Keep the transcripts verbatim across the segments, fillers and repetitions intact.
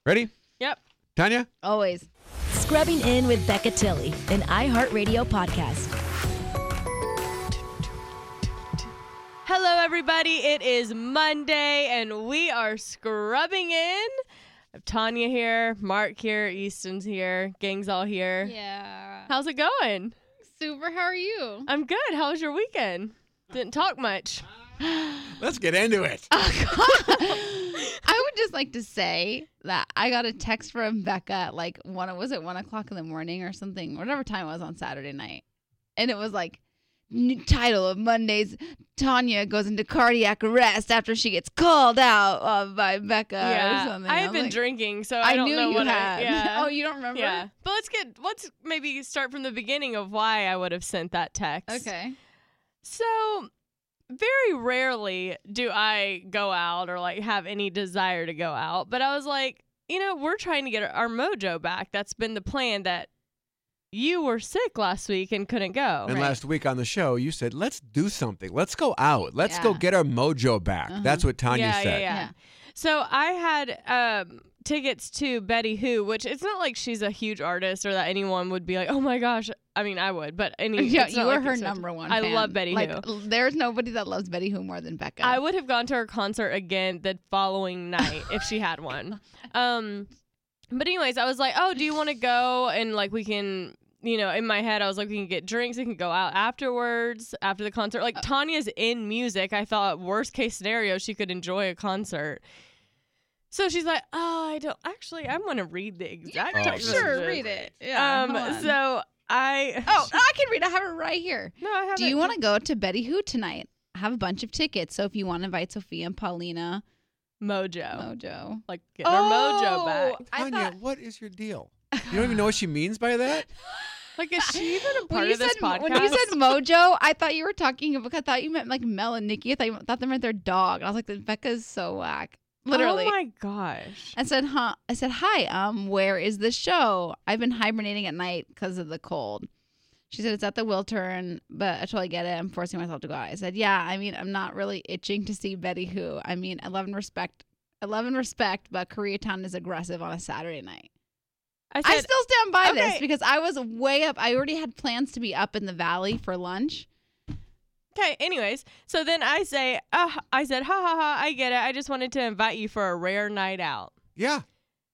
Ready? Yep. Tanya? Always. Scrubbing In with Becca Tilley, an iHeartRadio podcast. Hello, everybody. It is Monday, and we are scrubbing in. I have Tanya here, Mark here, Easton's here, gang's all here. Yeah. How's it going? Super. How are you? I'm good. How was your weekend? Didn't talk much. Let's get into it. I would just like to say that I got a text from Becca at like one. Was it one o'clock in the morning or something? Whatever time it was on Saturday night, and it was like new title of Monday's: Tanya goes into cardiac arrest after she gets called out uh, by Becca Yeah, or something. I have was been like, drinking, so I, I, don't knew know you what had. I. Yeah. Oh, you don't remember? Yeah, but let's get let's maybe start from the beginning of why I would have sent that text. Okay. So, very rarely do I go out or like have any desire to go out, but I was like, you know, we're trying to get our mojo back. That's been the plan. That you were sick last week and couldn't go. And Right. last week on the show, you said, let's do something. Let's go out. Let's go Yeah. get our mojo back. Uh-huh. That's what Tanya yeah, said. yeah, yeah, Yeah. So I had um, tickets to Betty Who, which it's not like she's a huge artist or that anyone would be like, oh my gosh. I mean, I would, but any. Yeah, it's you not were like her it's such- number one. I fan. love Betty like, Who. There's nobody that loves Betty Who more than Becca. I would have gone to her concert again the following night if she had one. Um, but anyways, I was like, oh, do you want to go? And like we can, you know, in my head, I was like, we can get drinks. We can go out afterwards, after the concert. Like Tanya's in music. I thought worst case scenario, she could enjoy a concert. So she's like, oh, I don't actually, I'm going to read the exact Oh, text. Sure, messages. read it. Yeah. Um, hold on. so I, Oh, I can read it. I have it right here. no, I haven't. Do you want to go to Betty Who tonight? I have a bunch of tickets. So if you want to invite Sophia and Paulina, Mojo. Mojo. Like get our mojo back. I Tanya, thought what is your deal? You don't even know what she means by that? Like, is she even a when part you of this said podcast? when you said Mojo, I thought you were talking about. I thought you meant like Mel and Nikki. I thought you thought they meant their dog. And I was like, Becca's so whack. Literally. Oh my gosh. I said, huh? I said, hi. Um, where is the show? I've been hibernating at night because of the cold. She said it's at the Wiltern, but I totally get it. I'm forcing myself to go out. I said, yeah. I mean, I'm not really itching to see Betty Who. I mean, I love and respect. I love and respect, but Koreatown is aggressive on a Saturday night. I I said, still stand by this okay. because I was way up. I already had plans to be up in the valley for lunch. okay, anyways, so then I say, uh, I said, ha ha ha, I get it. I just wanted to invite you for a rare night out. Yeah.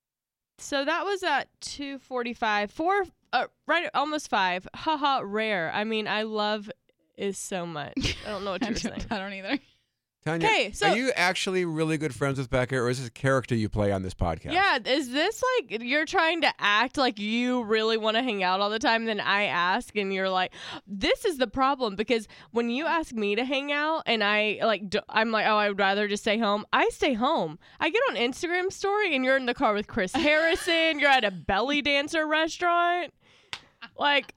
So that was at two forty-five, four, uh, right, almost five. Ha ha, rare. I mean, I love is so much. I don't know what I you were saying. don't, I don't either. Tanya, Okay, so- are you actually really good friends with Becca, or is this a character you play on this podcast? Yeah, is this like you're trying to act like you really want to hang out all the time? Then I ask, and you're like, "This is the problem." Because when you ask me to hang out, and I like, d- I'm like, "Oh, I would rather just stay home." I stay home. I get on Instagram story, and you're in the car with Chris Harrison. You're at a belly dancer restaurant. Like,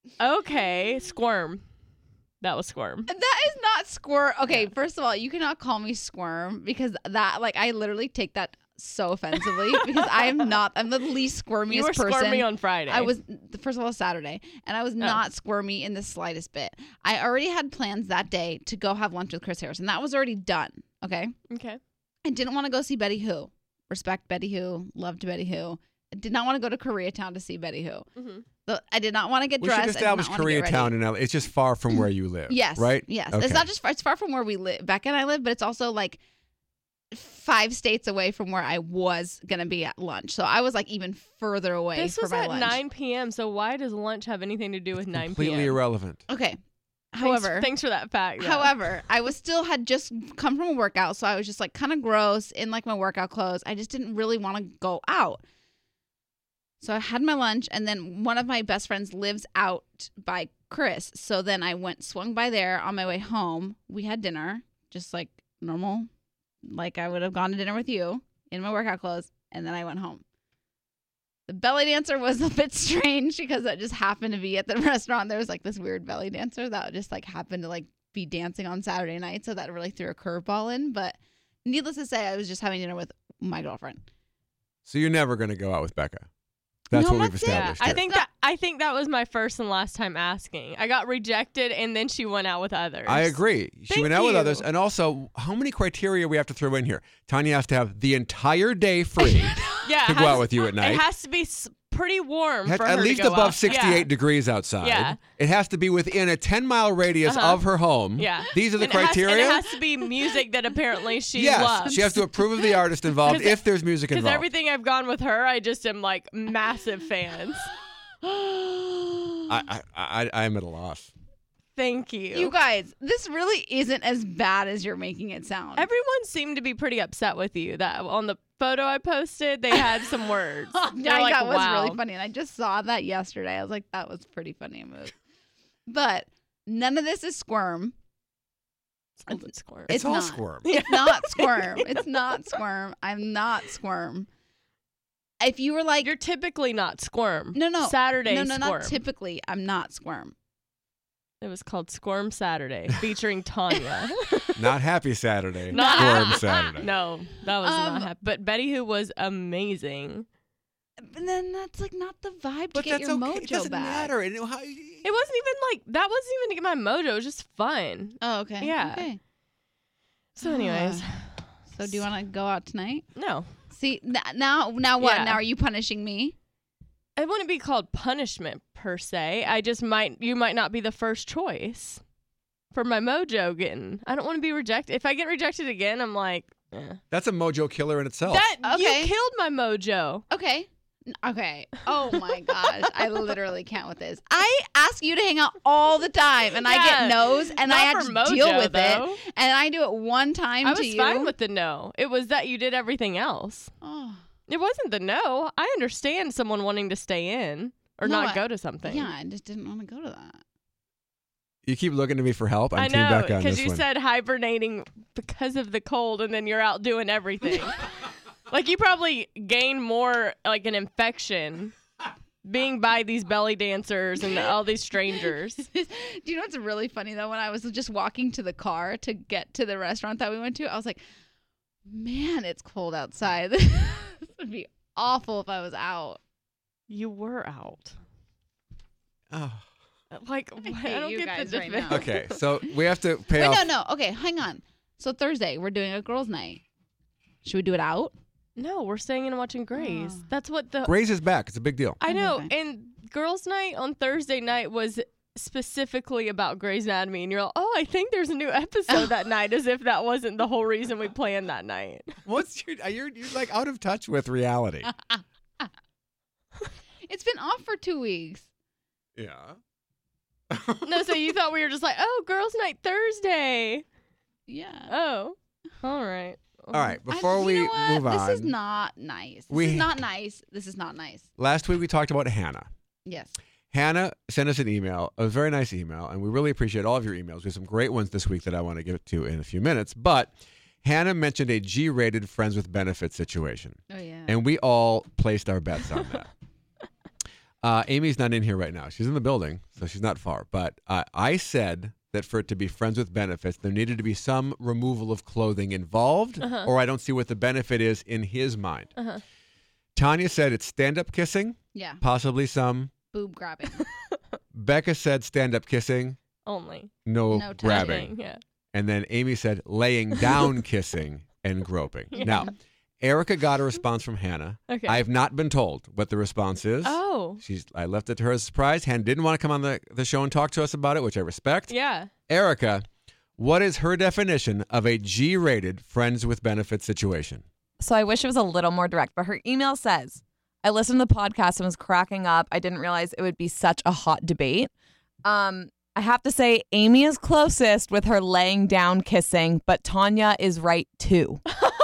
okay, Squirm. That was Squirm. That is not squirm. Okay, first of all, you cannot call me squirm because that, like, I literally take that so offensively because I am not. I'm the least squirmiest You were person. squirmy on Friday. I was first of all Saturday, and I was not squirmy in the slightest bit. I already had plans that day to go have lunch with Chris Harrison. That was already done. Okay, Okay. I didn't want to go see Betty Who. Respect Betty Who. Loved Betty Who. I did not want to go to Koreatown to see Betty Who. Mm-hmm. So I did not want to get We dressed. should establish I did not want to get ready. Koreatown in L A. It's just far from where you live. Yes. Right? Yes. Okay. It's not just far, it's far from where we live. Becca and I live, but it's also like five states away from where I was gonna be at lunch. So I was like even further away This for was my at lunch. nine p.m. So why does lunch have anything to do with nine p.m.? Completely irrelevant. Okay. Thanks- However, thanks for that fact. though. However, I was still had just come from a workout, so I was just like kind of gross in like my workout clothes. I just didn't really want to go out. So I had my lunch, and then one of my best friends lives out by Chris. So then I went swung by there on my way home. We had dinner, just like normal, like I would have gone to dinner with you in my workout clothes, and then I went home. The belly dancer was a bit strange because it just happened to be at the restaurant. There was like this weird belly dancer that just like happened to like be dancing on Saturday night. So that really threw a curveball in. But needless to say, I was just having dinner with my girlfriend. So you're never going to go out with Becca. That's No, what we've that's it. established. I here. think that I think that was my first and last time asking. I got rejected, and then she went out with others. I agree. She Thank went out with you. others. And also, how many criteria we have to throw in here? Tanya has to have the entire day free. Yeah, to it go has- out with you at night. It has to be s- pretty warm Has- for at her least to go above out. sixty-eight Yeah. degrees outside. Yeah. It has to be within a ten-mile radius Uh-huh. of her home. Yeah. These are the And it has- criteria. and it has to be music that apparently she yes, loves. she has to approve of the artist involved 'Cause- if there's music Because involved. everything I've gone with her, I just am like massive fans. I, I, I, I'm at a loss. Thank you. You guys, this really isn't as bad as you're making it sound. Everyone seemed to be pretty upset with you. That on the photo I posted, they had some words. I They're like, that was wow. really funny, and I just saw that yesterday. I was like, that was pretty funny move. But none of this is squirm. It's, it's squirm. It's, It's all not. squirm. It's not squirm. It's not squirm. I'm not squirm. If you were like, You're typically not squirm. no, no, Saturday no, no, squirm. not typically. I'm not squirm. It was called Squirm Saturday, featuring Tanya. Not Happy Saturday. Not- Squirm Saturday. No, that was Um, not happy. But Betty Who was amazing. But then that's like not the vibe to But get that's your okay. mojo It doesn't back. matter. And how, It wasn't even like that. Wasn't even to get my mojo. It was just fun. Oh, okay. Yeah. Okay. So, anyways, So do you want to go out tonight? no, See n- now, now what? Yeah. Now are you punishing me? it wouldn't be called punishment per se. I just might. You might not be the first choice for my mojo getting. I don't want to be rejected. If I get rejected again, I'm like, eh. that's a mojo killer in itself. that. Okay. You killed my mojo. Okay. N- Okay. Oh my gosh. I literally can't with this. I ask you to hang out all the time and I Yeah. get no's and Not I have for to mojo, deal with though. it. And I do it one time I to was you. fine with the no. It was that you did everything else. Oh. It wasn't the no. I understand someone wanting to stay in or No, not I- go to something. Yeah, I just didn't want to go to that. You keep looking to me for help. I'm I Team know, Becca on because this you one. said hibernating because of the cold, and then you're out doing everything. Like you probably gain more, like an infection, being by these belly dancers and all these strangers. Do you know what's really funny though? When I was just walking to the car to get to the restaurant that we went to, I was like, man, it's cold outside. This would be awful if I was out. You were out. Oh. Like I I, hate don't you get guys the right defense. now. Okay, so we have to pay Wait, off. no, no. Okay, hang on. So Thursday, we're doing a girls' night. Should we do it out? No, we're staying in and watching Grays. Oh. That's what the Grace is back. It's a big deal. I Okay, know. fine. And girls' night on Thursday night was specifically about Grey's Anatomy, and you're like, oh, I think there's a new episode that night, as if that wasn't the whole reason we planned that night. What's your? You're, you're like out of touch with reality. It's been off for two weeks. Yeah. No, so you thought we were just like, oh, girls' night Thursday. Yeah. Oh, all right. All right. I- Before you we know what? move on, This is not nice. This We- is not nice. This is not nice. last week we talked about Hannah. Yes. Hannah sent us an email, a very nice email, and we really appreciate all of your emails. We have some great ones this week that I want to get to in a few minutes. But Hannah mentioned a G-rated Friends with Benefits situation, Oh yeah. and we all placed our bets on that. Uh, Amy's not in here right now. She's in the building, so she's not far. But uh, I said that for it to be Friends with Benefits, there needed to be some removal of clothing involved, Uh-huh. or I don't see what the benefit is in his mind. Uh-huh. Tanya said it's stand-up kissing, yeah. possibly some. Boob grabbing. Becca said stand-up kissing, Only. no, No touching. grabbing. Yeah. And then Amy said laying down kissing and groping. Yeah. Now, Erica got a response from Hannah. Okay. I have not been told what the response is. Oh. She's. I left it to her as a surprise. Hannah didn't want to come on the, the show and talk to us about it, which I respect. Yeah. Erica, what is her definition of a G-rated Friends with Benefits situation? So I wish it was a little more direct, but her email says, I listened to the podcast and was cracking up. I didn't realize it would be such a hot debate. Um, I have to say, Amy is closest with her laying down kissing, but Tanya is right too.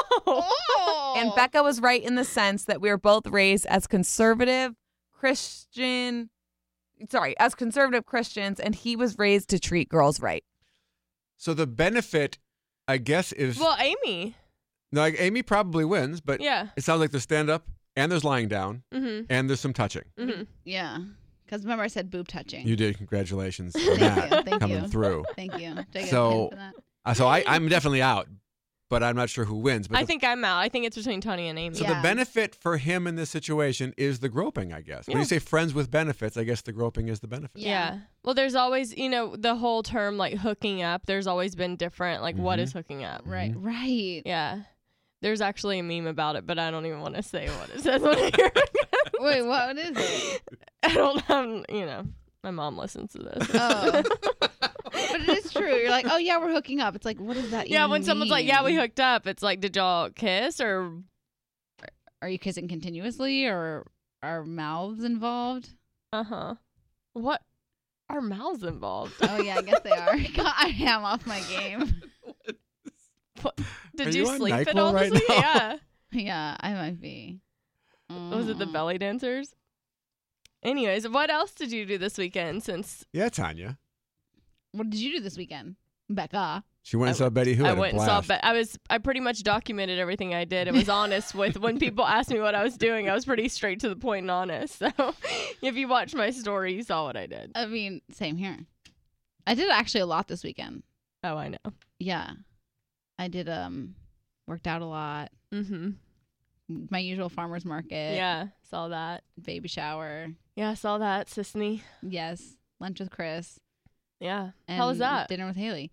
Oh. And Becca was right in the sense that we were both raised as conservative Christian, sorry, as conservative Christians, and he was raised to treat girls right. So the benefit, I guess, is Well, Amy. no. Like, Amy probably wins, but Yeah. it sounds like there's stand-up and there's lying down Mm-hmm. and there's some touching. Mm-hmm. Yeah. Because remember I said boob touching. You did. Congratulations on Thank that you. Thank coming you. through. Thank you. Do I get a So- pin for that? Uh, so I, I'm definitely out, but I'm not sure who wins. But I the, think I'm out. I think it's between Tanya and Amy. so Yeah. the benefit for him in this situation is the groping, I guess. When Yeah. you say friends with benefits, I guess the groping is the benefit. Yeah. Yeah. Well, there's always, you know, the whole term like hooking up. There's always been different. Like, what Mhm. is hooking up? Right. Right. Yeah. There's actually a meme about it, but I don't even want to say what it says on here. Wait, what is it? I don't have, you know, my mom listens to this. Oh. But it is true. You're like, oh, yeah, we're hooking up. It's like, what does that Yeah, even when someone's like, yeah, we mean? hooked up, it's like, did y'all kiss or Are you kissing continuously or are mouths involved? uh-huh. What are mouths involved? Oh, yeah, I guess they are. God, I am off my game. Did Are you, you on sleep at NyQuil all right this week? now? Yeah. Yeah, I might be. Was it the Mm. belly dancers? Anyways, what else did you do this weekend since Yeah, Tanya. What did you do this weekend, Becca? She went and I saw Betty Who I had a went and saw blast. but I was I pretty much documented everything I did and was honest with when people asked me what I was doing, I was pretty straight to the point and honest. So if you watched my story, you saw what I did. I mean, same here. I did actually a lot this weekend. Oh, I know. Yeah. I did, um, worked out a lot. Mm-hmm. My usual farmer's market. Yeah, saw that. Baby shower. Yeah, saw that, Sisney. Yes. Lunch with Chris. Yeah. And How was that? Dinner with Haley.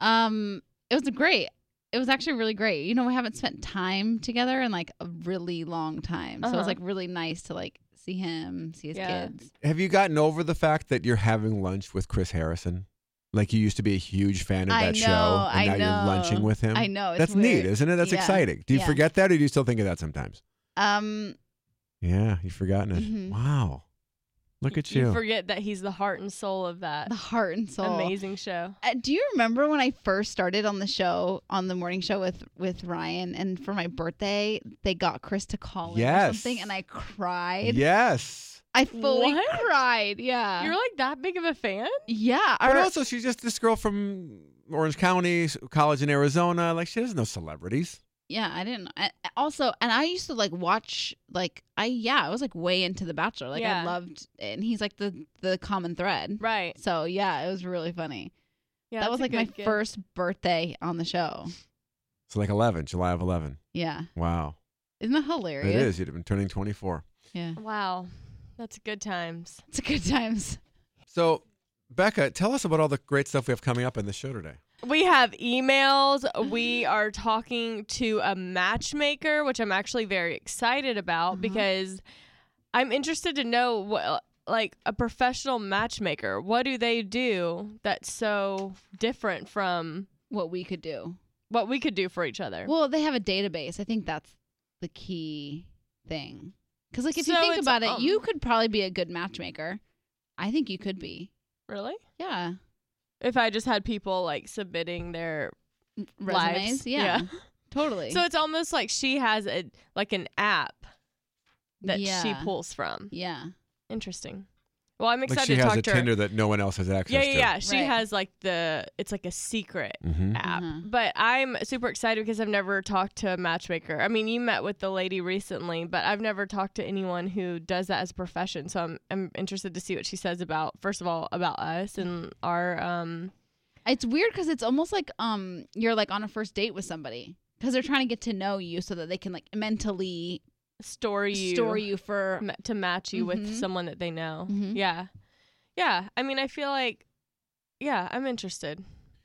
Um, it was great. It was actually really great. You know, we haven't spent time together in like a really long time. So it Uh-huh. was like really nice to like see him, see his Yeah. kids. Have you gotten over the fact that you're having lunch with Chris Harrison? Like you used to be a huge fan of I that know, show, and I now know. you're lunching with him. I know. It's That's weird. neat, isn't it? That's Yeah. exciting. Do you Yeah. forget that, or do you still think of that sometimes? Um, Yeah, you've forgotten it. Mhm. Wow, look at you. You forget that he's the heart and soul of that the heart and soul. amazing show. Uh, do you remember when I first started on the show, on the morning show with with Ryan, and for my birthday they got Chris to call in or Yes. something, and I cried. Yes, I fully What? cried. Yeah. You're like that big of a fan? yeah. but or- also she's just this girl from Orange County, college in Arizona. Like she doesn't know celebrities. yeah. I didn't. I, also, and I used to like watch like I yeah. I was like way into The Bachelor. Like I Yeah. loved, and he's like the the common thread. Right. So yeah, it was really funny. Yeah, that was that's like a my good gift. first birthday on the show. So like eleven, July of eleven. Yeah. Wow, Isn't that hilarious? it is. You'd have been turning twenty-four. Yeah. Wow. That's good times. It's a good times. So, Becca, tell us about all the great stuff we have coming up in the show today. We have emails. We are talking to a matchmaker, which I'm actually very excited about Mhm. because I'm interested to know what, like, a professional matchmaker. What do they do that's so different from What we could do. what we could do for each other? Well, they have a database. I think that's the key thing. Because, like, if you So think it's, about it, um, you could probably be a good matchmaker. I think you could be. Really? Yeah. If I just had people like submitting their Resumes. lives. Yeah. Totally. So it's almost like she has a like an app that she Yeah. pulls from. yeah. Interesting. Well, I'm Like excited she to has talk a to her. Tinder that no one else has access Yeah, to. yeah, yeah. She Right. has like the it's like a secret Mm-hmm. app. Uh-huh. But I'm super excited because I've never talked to a matchmaker. I mean, you met with the lady recently, but I've never talked to anyone who does that as a profession. So I'm I'm interested to see what she says about first of all about us and our um It's weird because it's almost like um you're like on a first date with somebody because they're trying to get to know you so that they can like mentally story you store you for. ma- to match you Mhm. with someone that they know. Mhm. Yeah. Yeah. I mean, I feel like, yeah, I'm interested.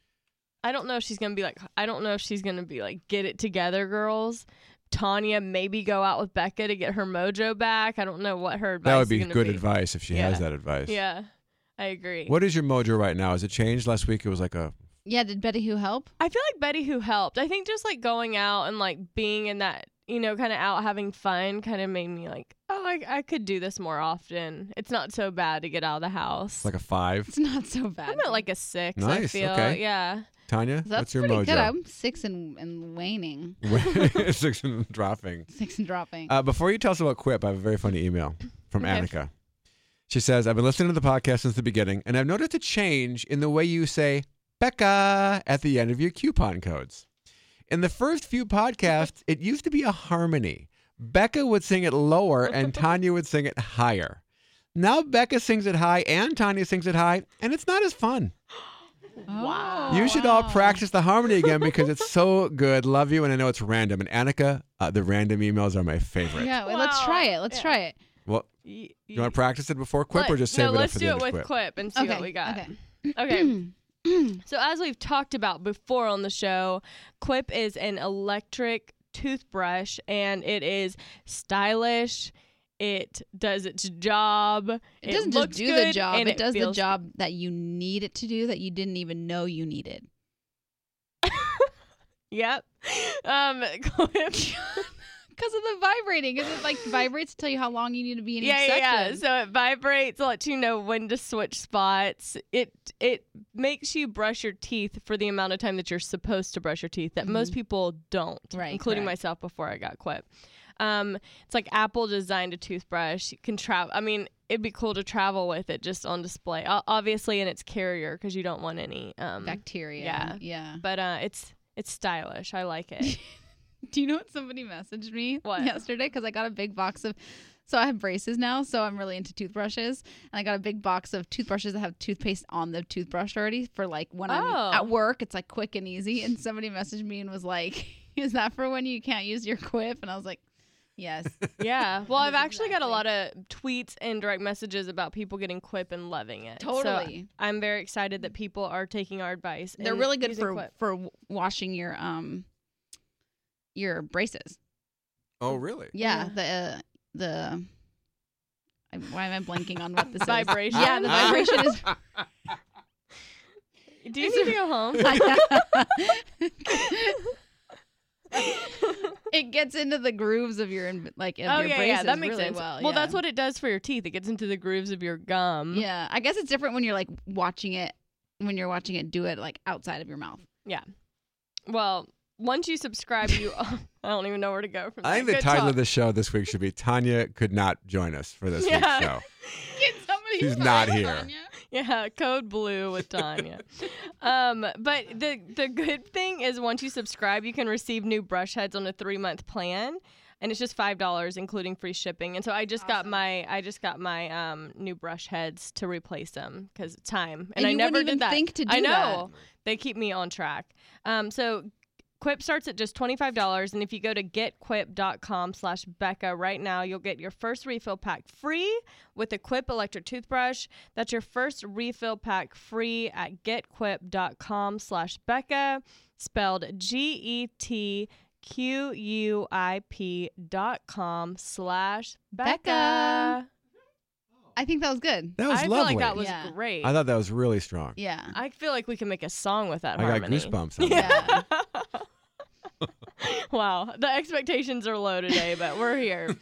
I don't know if she's going to be like, I don't know if she's going to be like, get it together, girls. Tanya, maybe go out with Becca to get her mojo back. I don't know what her advice That would be is gonna good be. advice if she Yeah. has that advice. Yeah. I agree. What is your mojo right now? Has it changed? Last week it was like a Yeah. Did Betty Who help? I feel like Betty Who helped. I think just like going out and like being in that, you know, kind of out having fun kind of made me like, oh, I, I could do this more often. It's not so bad to get out of the house. like a five. It's not so bad. I'm at like a six, I Nice, feel. okay. Yeah. Tanya, That's what's your pretty mojo? good. I'm six and, and waning. Six and dropping. Six and dropping. Uh, before you tell us about Quip, I have a very funny email from Okay. Annika. She says, I've been listening to the podcast since the beginning, and I've noticed a change in the way you say Becca at the end of your coupon codes. In the first few podcasts, it used to be a harmony. Becca would sing it lower and Tanya would sing it higher. Now Becca sings it high and Tanya sings it high, and it's not as fun. wow. You should all practice the harmony again because it's so good. Love you, and I know it's random. And Annika, uh, the random emails are my favorite. Yeah. Wait, let's Wow. try it. Let's Yeah. try it. Well, Y- you want to practice it before Quip or Let- just save no, it up let's for do the it end of with Quip? Quip and see Okay. what we got. Okay. Okay. So as we've talked about before on the show, Quip is an electric toothbrush, and it is stylish. It does its job. It doesn't just looks do good, the job. and It does the feels- job that you need it to do that you didn't even know you needed. Yep. Um, Because of the vibrating. Because it like vibrates to tell you how long you need to be in yeah, each yeah, yeah. section. So it vibrates, lets you know when to switch spots. It it makes you brush your teeth for the amount of time that you're supposed to brush your teeth that most people don't, Right, including correct. myself before I got quit. Um, it's like Apple designed a toothbrush. You can travel. I mean, it'd be cool to travel with it just on display. O- obviously, in its carrier because you don't want any um, Bacteria. Yeah. Yeah. But uh, it's it's stylish. I like it. Do you know what somebody messaged me What? yesterday? Because I got a big box of, so I have braces now, so I'm really into toothbrushes, and I got a big box of toothbrushes that have toothpaste on the toothbrush already for like when Oh. I'm at work. It's like quick and easy. And somebody messaged me and was like, "Is that for when you can't use your Quip?" And I was like, "Yes." Yeah. Well, I've That's actually got a exactly- lot of tweets and direct messages about people getting Quip and loving it. So Totally. I'm very excited that people are taking our advice. They're and really good using for Quip. for w- washing your um your braces. Oh, really? Yeah, the uh, the. I, why am I blanking on what this Vibration? is? Yeah, the vibration is. Do you need to go home? It gets into the grooves of your in- like of Oh your yeah, braces yeah, that makes really sense. well. Well, yeah. that's what it does for your teeth. It gets into the grooves of your gum. Yeah, I guess it's different when you're like watching it when you're watching it do it like outside of your mouth. Yeah. Well, once you subscribe, you I don't even know where to go from there. I think the Good title talk. of the show this week should be Tanya could not join us for this Yeah. week's show. Can somebody She's find not here. Tanya? Yeah, code blue with Tanya. um, but the the good thing is once you subscribe, you can receive new brush heads on a three month plan, and it's just five dollars, including free shipping. And so I just got my I just got my um new brush heads to replace them because it's time, and, And I you never wouldn't even did that. think to do I know they keep me on track. Um, so. Quip starts at just twenty-five dollars, and if you go to getquip.com slash Becca right now, you'll get your first refill pack free with a Quip electric toothbrush. That's your first refill pack free at getquip.com slash Becca, spelled G E T Q U I P dot com slash Becca. Becca. I think that was good. That was I lovely. feel like that was Yeah. great. I thought that was really strong. Yeah. I feel like we can make a song with that I got harmony. goosebumps on that. Yeah. Wow, the expectations are low today, but we're here.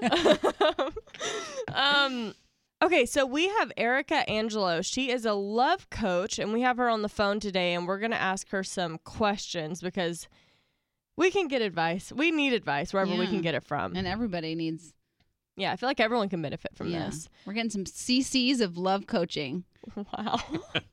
um, okay, so we have Erica Angelo. She is a love coach, and we have her on the phone today, and we're going to ask her some questions because we can get advice. We need advice wherever we Yeah. can get it from. And everybody needs. Yeah, I feel like everyone can benefit from yeah. this. We're getting some C Cs of love coaching. Wow.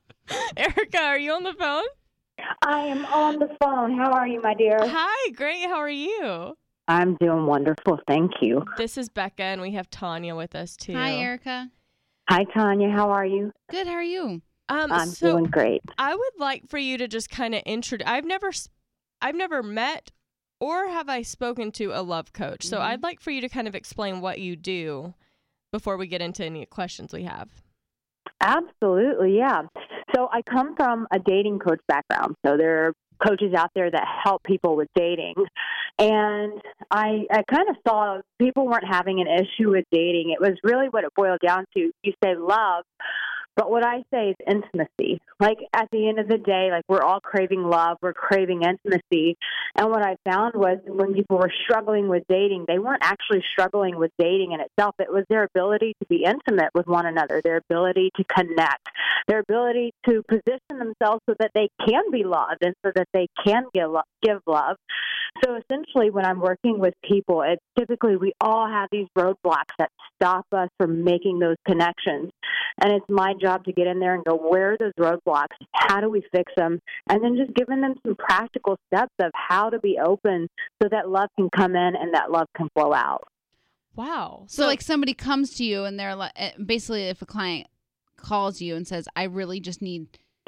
Erica, are you on the phone? I am on the phone. How are you, my dear? Hi, great. How are you? I'm doing wonderful. Thank you. This is Becca, and we have Tanya with us too. Hi, Erica. Hi, Tanya. How are you? Good. How are you? Um, I'm so doing great. I would like for you to just kind of introduce. I've never, s- I've never met, or have I spoken to a love coach. So Mhm. I'd like for you to kind of explain what you do before we get into any questions we have. Absolutely, yeah. So I come from a dating coach background. So there are coaches out there that help people with dating. And I, I kind of saw people weren't having an issue with dating. It was really what it boiled down to. You say love, but what I say is intimacy. Like at the end of the day, like we're all craving love, we're craving intimacy. And what I found was when people were struggling with dating, they weren't actually struggling with dating in itself. It was their ability to be intimate with one another, their ability to connect, their ability to position themselves so that they can be loved and so that they can give lo- give love. So essentially when I'm working with people, it's typically we all have these roadblocks that stop us from making those connections. And it's my job to get in there and go, where are those roadblocks? How do we fix them? And then just giving them some practical steps of how to be open so that love can come in and that love can flow out. Wow. So, like somebody comes to you and they're like, eh, basically, if a client calls you and says, "I really just need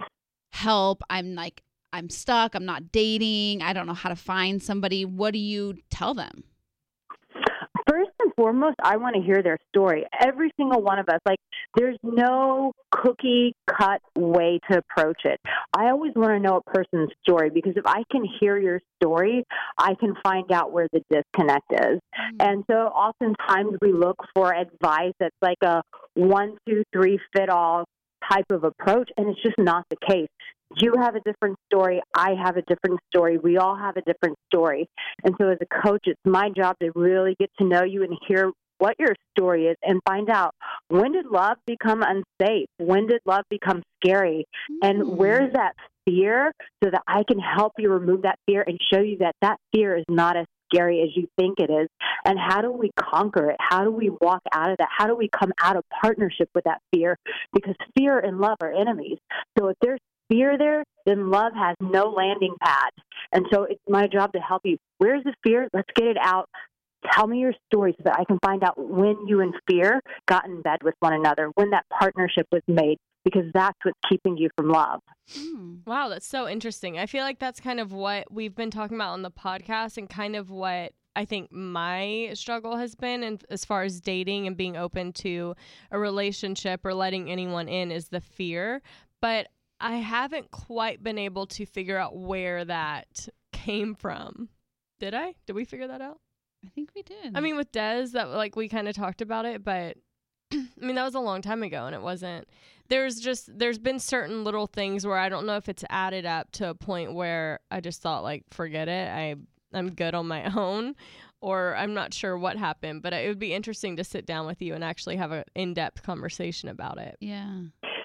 help. I'm like, I'm stuck. I'm not dating. I don't know how to find somebody." What do you tell them? First and foremost, I want to hear their story. Every single one of us, like, there's no cookie cut way to approach it. I always want to know a person's story, because if I can hear your story, I can find out where the disconnect is. Mm-hmm. And so oftentimes we look for advice that's like a one, two, three fit all type of approach, and it's just not the case. You have a different story. I have a different story. We all have a different story. And so as a coach, it's my job to really get to know you and hear what your story is and find out, when did love become unsafe? When did love become scary? And Mm. where's that fear, so that I can help you remove that fear and show you that that fear is not as scary as you think it is. And how do we conquer it? How do we walk out of that? How do we come out of partnership with that fear? Because fear and love are enemies. So if there's fear there, then love has no landing pad. And so it's my job to help you. Where's the fear? Let's get it out. Tell me your story so that I can find out when you and fear got in bed with one another, when that partnership was made, because that's what's keeping you from love. Mm. Wow, that's so interesting. I feel like that's kind of what we've been talking about on the podcast, and kind of what I think my struggle has been, and as far as dating and being open to a relationship or letting anyone in, is the fear. But I haven't quite been able to figure out where that came from. Did I? Did we figure that out? I think we did. I mean, with Des, that like we kind of talked about it, but I mean, that was a long time ago, and it wasn't. There's just there's been certain little things where I don't know if it's added up to a point where I just thought, like, forget it. I I'm good on my own, or I'm not sure what happened. But it would be interesting to sit down with you and actually have an in-depth conversation about it. yeah.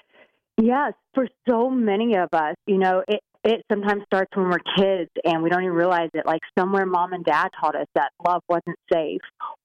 Yes, for so many of us, you know, it, it sometimes starts when we're kids and we don't even realize it. Like, somewhere mom and dad taught us that love wasn't safe.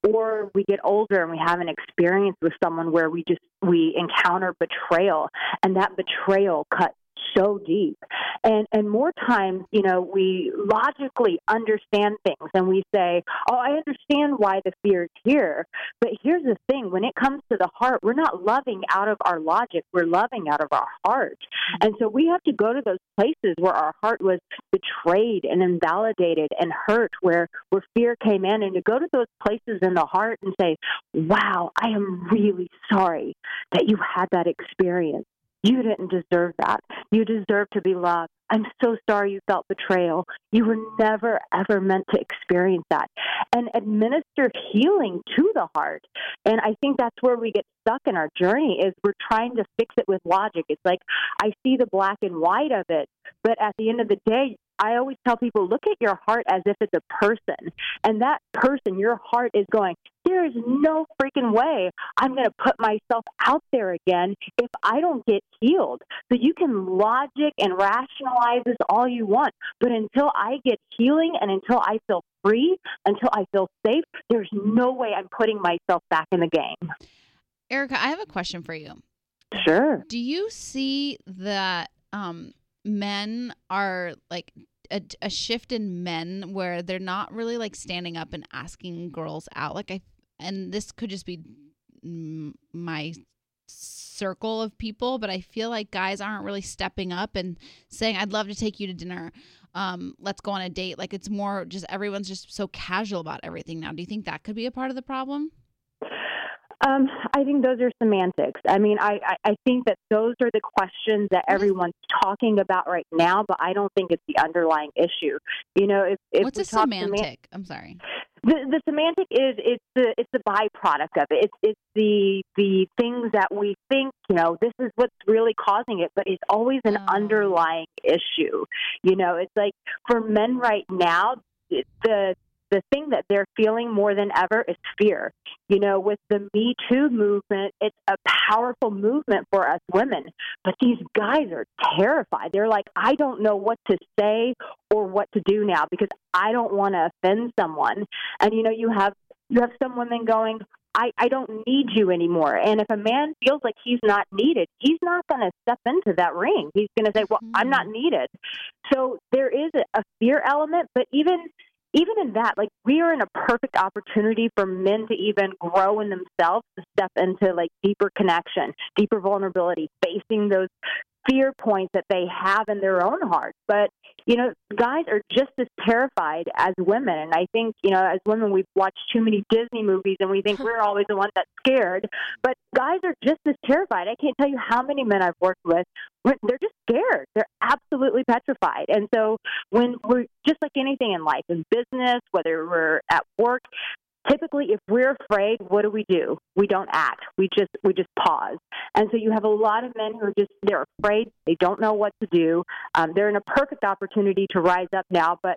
Or we get older and we have an experience with someone where we just, we encounter betrayal, and that betrayal cuts so deep. And and more times, you know, we logically understand things and we say, oh, I understand why the fear is here. But here's the thing, when it comes to the heart, we're not loving out of our logic, we're loving out of our heart. And so we have to go to those places where our heart was betrayed and invalidated and hurt, where, where fear came in, and to go to those places in the heart and say, wow, I am really sorry that you had that experience. You didn't deserve that. You deserve to be loved. I'm so sorry you felt betrayal. You were never, ever meant to experience that. And administer healing to the heart. And I think that's where we get stuck in our journey, is we're trying to fix it with logic. It's like, I see the black and white of it, but at the end of the day, I always tell people, look at your heart as if it's a person. And that person, your heart, is going, there is no freaking way I'm going to put myself out there again if I don't get healed. So you can logic and rationalize this all you want, but until I get healing and until I feel free, until I feel safe, there's no way I'm putting myself back in the game. Erica, I have a question for you. Sure. Do you see that um, men are like a, a shift in men where they're not really like standing up and asking girls out? Like I, and this could just be mm, my circle of people, but I feel like guys aren't really stepping up and saying, I'd love to take you to dinner. Um, let's go on a date. Like, it's more just everyone's just so casual about everything now. Do you think that could be a part of the problem? Um, I think those are semantics. I mean, I, I, I think that those are the questions that everyone's talking about right now, but I don't think it's the underlying issue. You know, if, if What's we a talk semantic? seman- I'm sorry. The, the semantic is it's the it's the byproduct of it. It's it's the the things that we think, you know, this is what's really causing it, but it's always an Oh. underlying issue. You know, it's like for men right now, it, the the thing that they're feeling more than ever is fear. You know, with the Me Too movement, it's a powerful movement for us women, but these guys are terrified. They're like, I don't know what to say or what to do now because I don't want to offend someone. And, you know, you have you have some women going, I, I don't need you anymore. And if a man feels like he's not needed, he's not going to step into that ring. He's going to say, well, Mhm. I'm not needed. So there is a, a fear element, but even even in that, like, we are in a perfect opportunity for men to even grow in themselves, to step into like deeper connection, deeper vulnerability, facing those fear points that they have in their own hearts. But you know, guys are just as terrified as women. And I think, you know, as women, we've watched too many Disney movies and we think we're always the one that's scared. But guys are just as terrified. I can't tell you how many men I've worked with. They're just scared. They're absolutely petrified. And so when we're just like anything in life, in business, whether we're at work, typically, if we're afraid, what do we do? We don't act. We just we just pause. And so you have a lot of men who are just, they're afraid. They don't know what to do. Um, they're in a perfect opportunity to rise up now, but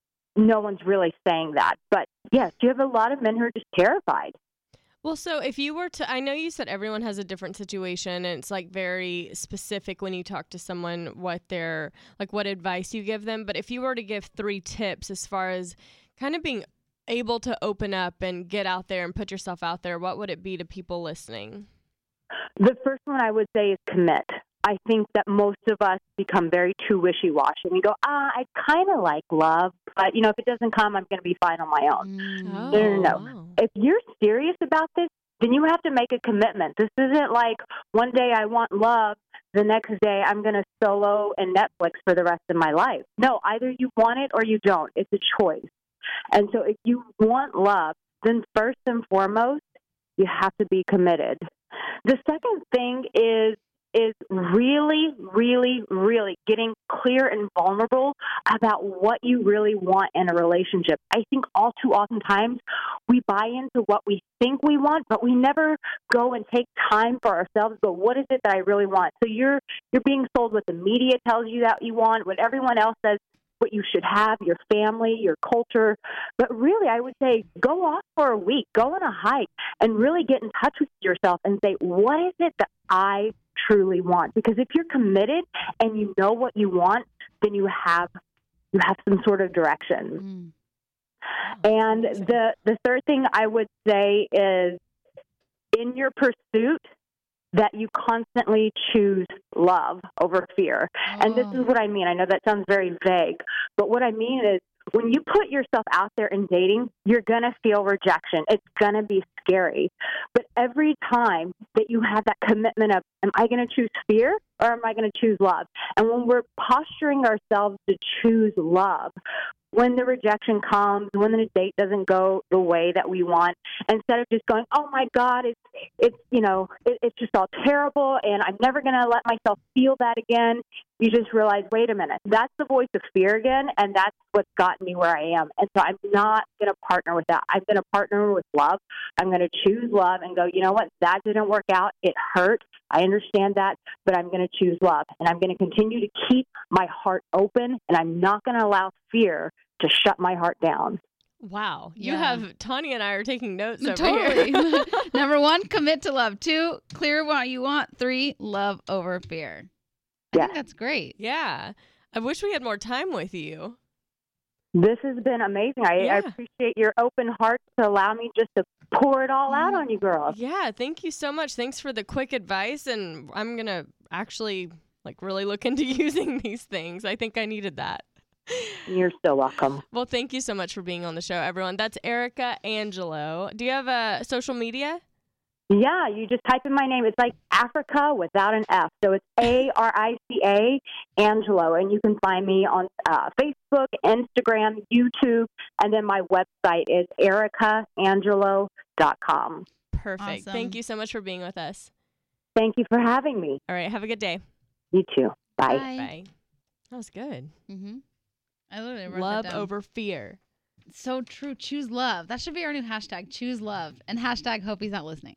no one's really saying that. But, yes, you have a lot of men who are just terrified. Well, so if you were to, I know you said everyone has a different situation and it's like very specific when you talk to someone what their, like what advice you give them. But if you were to give three tips as far as kind of being able to open up and get out there and put yourself out there, what would it be to people listening? The first one I would say is commit. I think that most of us become very too wishy-washy. We go, ah, I kind of like love, but, you know, if it doesn't come, I'm going to be fine on my own. Mm. Oh, No, no, no. wow. If you're serious about this, then you have to make a commitment. This isn't like one day I want love, the next day I'm going to solo and Netflix for the rest of my life. No, either you want it or you don't. It's a choice. And so if you want love, then first and foremost, you have to be committed. The second thing is is really, really, really getting clear and vulnerable about what you really want in a relationship. I think all too often times we buy into what we think we want, but we never go and take time for ourselves. But what is it that I really want? So you're you're being sold what the media tells you that you want, what everyone else says what you should have, your family, your culture. But really, I would say go off for a week, go on a hike, and really get in touch with yourself and say, what is it that I truly want? Because if you're committed and you know what you want, then you have you have some sort of direction. Mm. And the the third thing I would say is in your pursuit, that you constantly choose love over fear. And this is what I mean. I know that sounds very vague, but what I mean is when you put yourself out there in dating, you're going to feel rejection. It's going to be scary. But every time that you have that commitment of, am I going to choose fear or am I going to choose love? And when we're posturing ourselves to choose love, when the rejection comes, when the date doesn't go the way that we want, instead of just going, oh my God, it's, it's you know, it, it's just all terrible and I'm never going to let myself feel that again, you just realize, wait a minute, that's the voice of fear again, and that's what's gotten me where I am. And so I'm not going to partner with that. I'm going to partner with love. I'm going to choose love and go, you know what, that didn't work out. It hurt. I understand that, but I'm going to choose love. And I'm going to continue to keep my heart open, and I'm not going to allow fear to shut my heart down. Wow. You Yeah. have, Tanya and I are taking notes over Totally. here. Number one, commit to love. Two, clear what you want. Three, love over fear. I Yeah. think that's great. Yeah. I wish we had more time with you. This has been amazing. I, Yeah. I appreciate your open heart to allow me just to pour it all out on you girls. Yeah, thank you so much. Thanks for the quick advice, and I'm going to actually like really look into using these things. I think I needed that. You're so welcome. Well, thank you so much for being on the show, everyone. That's Erica Angelo. Do you have a social media? Yeah, you just type in my name. It's like Africa without an F. So it's A R I C A, Angelo. And you can find me on uh, Facebook, Instagram, YouTube, and then my website is erica angelo dot com. Perfect. Awesome. Thank you so much for being with us. Thank you for having me. All right, have a good day. You too. Bye. Bye. That was good. Mm-hmm. I literally wrote Love that down. over fear. So true. Choose love. That should be our new hashtag. Choose love. And hashtag hope he's not listening.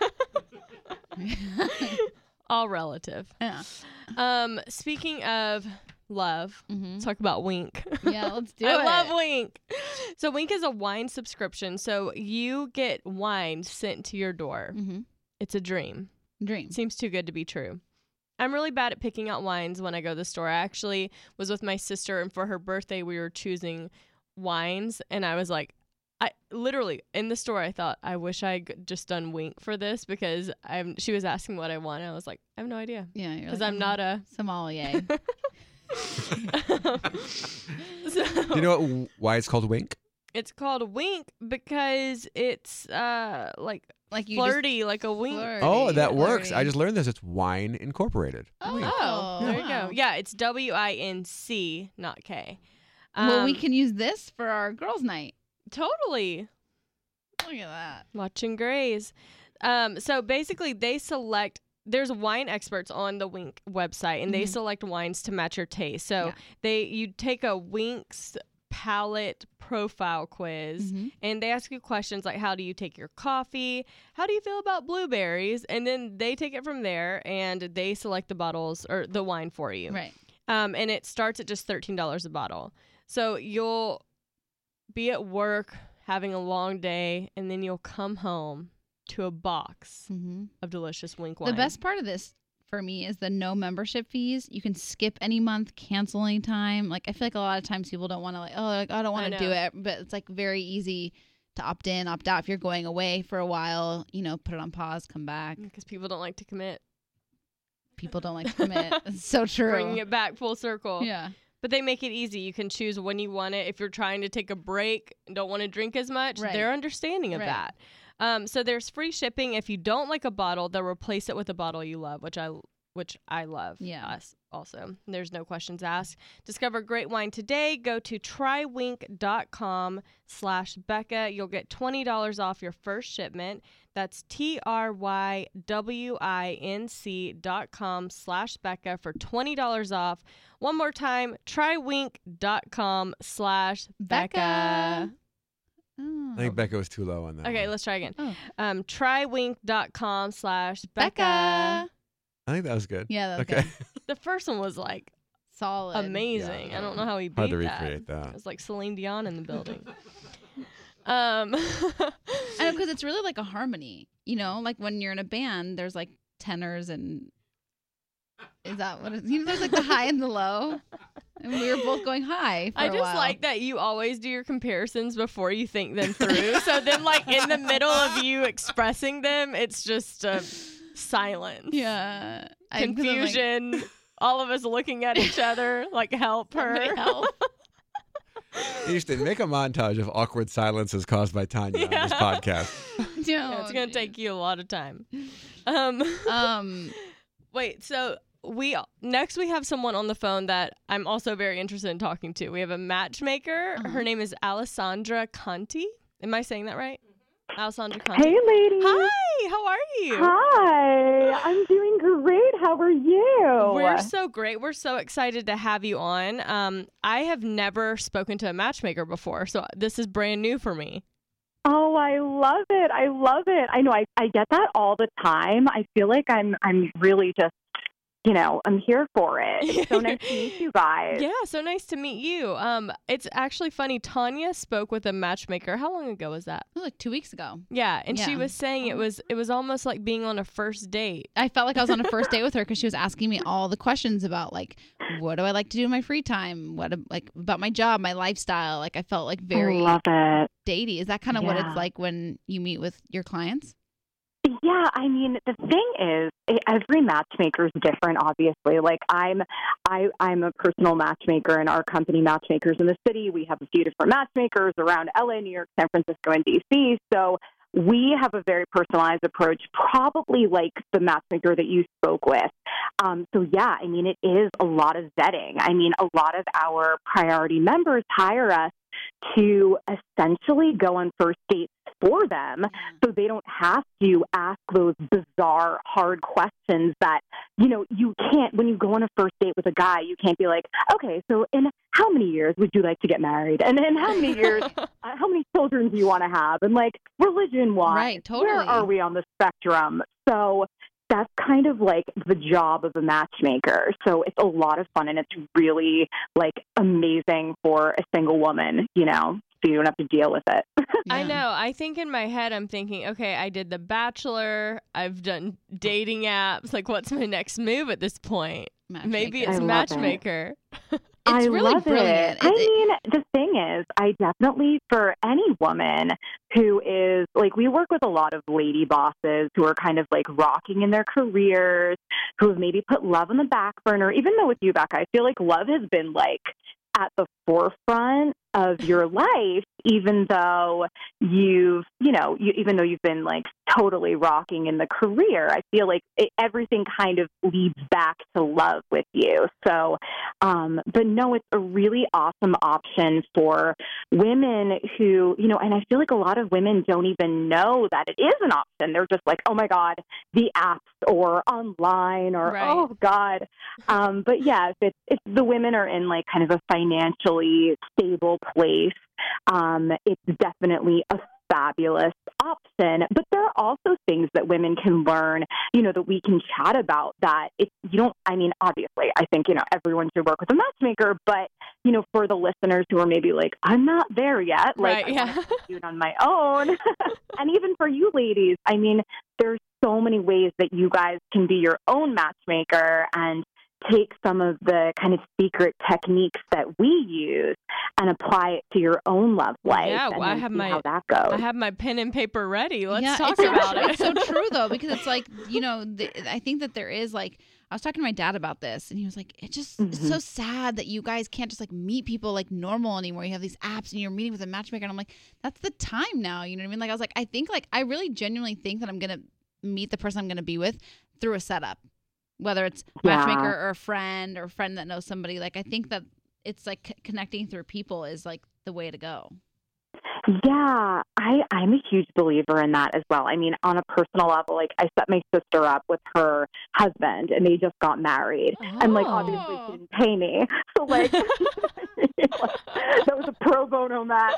All relative. Yeah. Um, speaking of love, Mm-hmm. let's talk about Wink. Yeah, let's do I it. love Wink. So Wink is a wine subscription. So you get wine sent to your door. Mm-hmm. It's a dream. Dream. Seems too good to be true. I'm really bad at picking out wines when I go to the store. I actually was with my sister, and for her birthday, we were choosing wines, and I was like, I literally in the store, I thought, I wish I had just done Wink for this, because I'm. She was asking what I wanted. I was like, I have no idea, Yeah. because I'm not a sommelier. so, Do you know what, why it's called Wink? it's called Wink because it's uh like Like you flirty, like a wink. Flirty, Oh, that works. flirty. I just learned this. It's Wine Incorporated. Oh, Wink. Oh, there you wow. go. Yeah, it's W I N C, not K. Well, we Um, can use this for our girls' night. totally. Look at that. Watching Grays. Um, so basically, they select. There's wine experts on the Wink website, and they Mhm. select wines to match your taste. So Yeah. they you take a Wink's palate profile quiz, Mhm. and they ask you questions like, how do you take your coffee? How do you feel about blueberries? And then they take it from there, and they select the bottles or the wine for you. Right. Um, and it starts at just thirteen dollars a bottle. So you'll be at work having a long day, and then you'll come home to a box Mm-hmm. of delicious Wink wine. The best part of this for me is the no membership fees. You can skip any month, cancel any time. Like I feel like a lot of times people don't want to like, oh, like, I don't I want to do know. it, but it's like very easy to opt in, opt out. If you're going away for a while, you know, put it on pause, come back. Because people don't like to commit. People don't like to commit. It's so true. Bringing it back full circle. Yeah. But they make it easy. You can choose when you want it. If you're trying to take a break and don't want to drink as much, Right. they're understanding of Right. that. Um, so there's free shipping. If you don't like a bottle, they'll replace it with a bottle you love, which I which I love. Yeah. Us also. There's no questions asked. Discover great wine today. Go to trywink.com slash Becca. You'll get twenty dollars off your first shipment. That's T-R-Y-W-I-N-C dot com slash Becca for twenty dollars off. One more time, trywink.com slash Becca. Becca. Oh. I think Becca was too low on that. Okay, one. let's try again. Oh. Um, trywink.com slash Becca. Becca. I think that was good. Yeah, that was Okay. good. The first one was like Solid. amazing. Yeah, I don't know how he beat Hard to that. recreate that. It was like Celine Dion in the building. um, I know, because it's really like a harmony. You know, like when you're in a band, there's like tenors and is that what it is? You know, there's like the high and the low. And we were both going high for I a just while. like that you always do your comparisons before you think them through. So then, like in the middle of you expressing them, it's just uh, silence, Yeah. I- 'cause I'm like, confusion. All of us looking at each other, like help her. Somebody help. Houston, make a montage of awkward silences caused by Tanya on this Yeah. podcast. no, Yeah, it's gonna dude. take you a lot of time. Um, Um, wait. So we next we have someone on the phone that I'm also very interested in talking to. We have a matchmaker. Uh-huh. Her name is Alessandra Conti. Am I saying that right? Alessandra Conti. Hey, ladies. Hi. How are you? Hi. I'm doing great. How are you? We're so great. We're so excited to have you on. Um, I have never spoken to a matchmaker before, so this is brand new for me. Oh, I love it. I love it. I know I, I get that all the time. I feel like I'm I'm really just, you know, I'm here for it. It's so nice to meet you guys. Yeah, so nice to meet you. Um, it's actually funny. Tanya spoke with a matchmaker. How long ago was that? it was like two weeks ago. Yeah, and she Yeah. was saying it was it was almost like being on a first date. I felt like I was on a first date with her because she was asking me all the questions about like, what do I like to do in my free time? What like about my job, my lifestyle? Like I felt like very I love it. datey. Is that kind of what Yeah. it's like when you meet with your clients? Yeah, I mean, the thing is, e- every matchmaker is different. Obviously, like I'm, I, I'm a personal matchmaker, and our company Matchmakers in the City. We have a few different matchmakers around L A, New York, San Francisco, and D C. So we have a very personalized approach, probably like the matchmaker that you spoke with. Um, so yeah, I mean, it is a lot of vetting. I mean, a lot of our priority members hire us to essentially go on first dates for them so they don't have to ask those bizarre, hard questions that, you know, you can't, when you go on a first date with a guy, you can't be like, okay, so in how many years would you like to get married? And in how many years, uh, how many children do you want to have? And like religion-wise, Right, totally. where are we on the spectrum? So that's kind of like the job of a matchmaker. So it's a lot of fun, and it's really like amazing for a single woman, you know, so you don't have to deal with it. I Yeah. know. I think in my head, I'm thinking, okay, I did The Bachelor. I've done dating apps. Like, what's my next move at this point? Maybe Matchmaker. it's I love it. matchmaker. It's I really love brilliant. It. I It- it- mean, the thing is, I definitely, for any woman who is, like, we work with a lot of lady bosses who are kind of, like, rocking in their careers, who have maybe put love on the back burner. Even though with you, Becca, I feel like love has been, like, at the forefront of your life, even though you've, you know, you, even though you've been like totally rocking in the career. I feel like it, everything kind of leads back to love with you. So, um, but no, it's a really awesome option for women who, you know, and I feel like a lot of women don't even know that it is an option. They're just like, oh my God, the apps or online or, Right. oh God. Um, but yeah, if, it's, if the women are in like kind of a financially stable place, um, it's definitely a fabulous option. But there are also things that women can learn, you know, that we can chat about that it, you don't, I mean, obviously, I think, you know, everyone should work with a matchmaker, but, you know, for the listeners who are maybe like, I'm not there yet, like, Right, I yeah. want to do it on my own. And even for you ladies, I mean, there's so many ways that you guys can be your own matchmaker and take some of the kind of secret techniques that we use and apply it to your own love life. Yeah, and well, I then have see my- how that goes. I have my pen and paper ready. Let's yeah, talk it's so about true. it. It's so true though, because it's like, you know, the, I think that there is like, I was talking to my dad about this, and he was like, "It just it's Mhm. so sad that you guys can't just like meet people like normal anymore. You have these apps, and you're meeting with a matchmaker." And I'm like, "That's the time now." You know what I mean? Like I was like, I think like I really genuinely think that I'm gonna meet the person I'm gonna be with through a setup, whether it's Yeah. matchmaker or a friend or a friend that knows somebody. Like I think that it's like c- connecting through people is like the way to go. Yeah, I, I'm a huge believer in that as well. I mean, on a personal level, like I set my sister up with her husband and they just got married. And like obviously she didn't pay me. So like that was a pro bono match.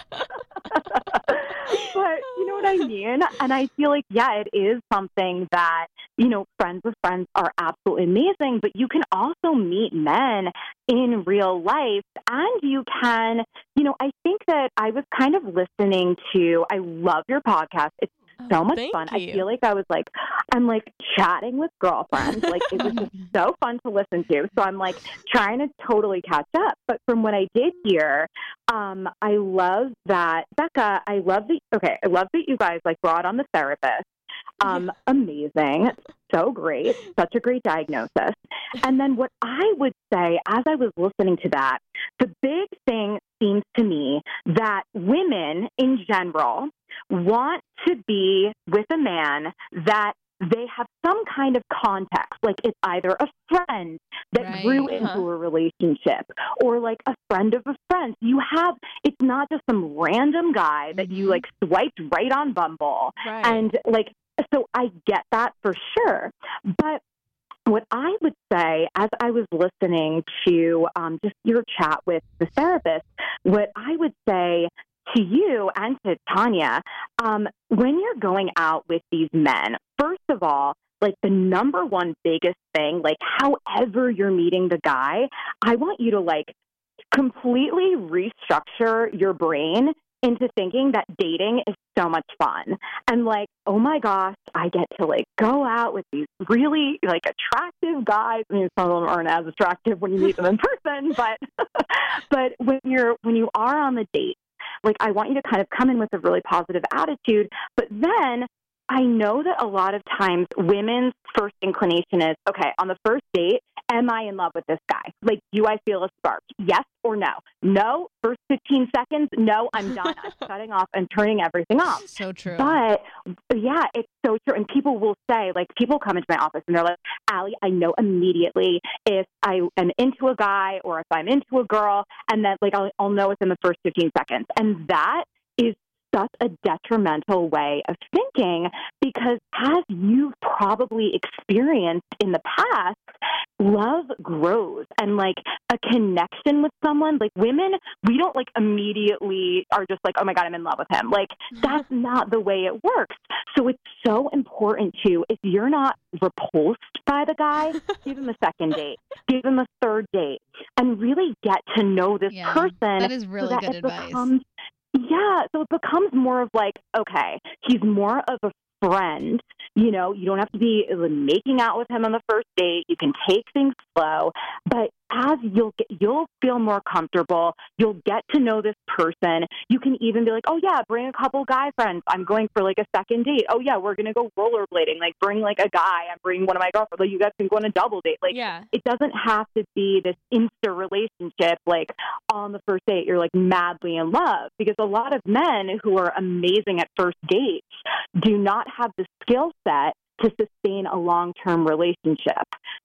But you know what I mean? And I feel like, yeah, it is something that, you know, friends with friends are absolutely amazing, but you can also meet men in real life and you can, you know, I think that I was kind of listening to, I love your podcast. It's so much Thank fun. I you. feel like I was like, I'm like chatting with girlfriends. Like it was just so fun to listen to. So I'm like trying to totally catch up. But from what I did hear, um, I love that, Becca, I love that, okay, I love that you guys like brought on the therapist. Um, amazing. So great. Such a great diagnosis. And then what I would say as I was listening to that, the big thing seems to me that women in general want to be with a man that they have some kind of context, like it's either a friend that Right. grew into Uh-huh. a relationship or like a friend of a friend. You have, it's not just some random guy that you Mhm. like swiped right on Bumble. Right. And like, so I get that for sure. But what I would say as I was listening to um, just your chat with the therapist, what I would say to you and to Tanya, um, when you're going out with these men, first of all, like the number one biggest thing, like however you're meeting the guy, I want you to like completely restructure your brain into thinking that dating is so much fun. And like, oh my gosh, I get to like go out with these really like attractive guys. I mean, some of them aren't as attractive when you meet them in person, but but when you're when you are on the date, like I want you to kind of come in with a really positive attitude. But then I know that a lot of times women's first inclination is, okay, on the first date, am I in love with this guy? Like, do I feel a spark? Yes or no? No. First fifteen seconds, no, I'm done. I'm shutting off and turning everything off. So true. But yeah, it's so true. And people will say, like, people come into my office and they're like, Allie, I know immediately if I am into a guy or if I'm into a girl, and that like I'll, I'll know within the first fifteen seconds. And that is such a detrimental way of thinking because as you've probably experienced in the past, love grows and like a connection with someone, like women, we don't like immediately are just like, oh my God, I'm in love with him. Like that's not the way it works. So it's so important to, if you're not repulsed by the guy, give him a second date, give him a third date and really get to know this Yeah, person. that is so really that good it advice. becomes- yeah, so it becomes more of like, okay, he's more of a friend. You know, you don't have to be making out with him on the first date. You can take things slow, but as you'll get, you'll feel more comfortable, you'll get to know this person. You can even be like, oh yeah, bring a couple guy friends. I'm going for like a second date. Oh yeah, we're going to go rollerblading. Like bring like a guy. I'm bringing one of my girlfriends. Like you guys can go on a double date. Like Yeah. it doesn't have to be this insta relationship. Like on the first date, you're like madly in love, because a lot of men who are amazing at first dates do not have the skill set to sustain a long-term relationship.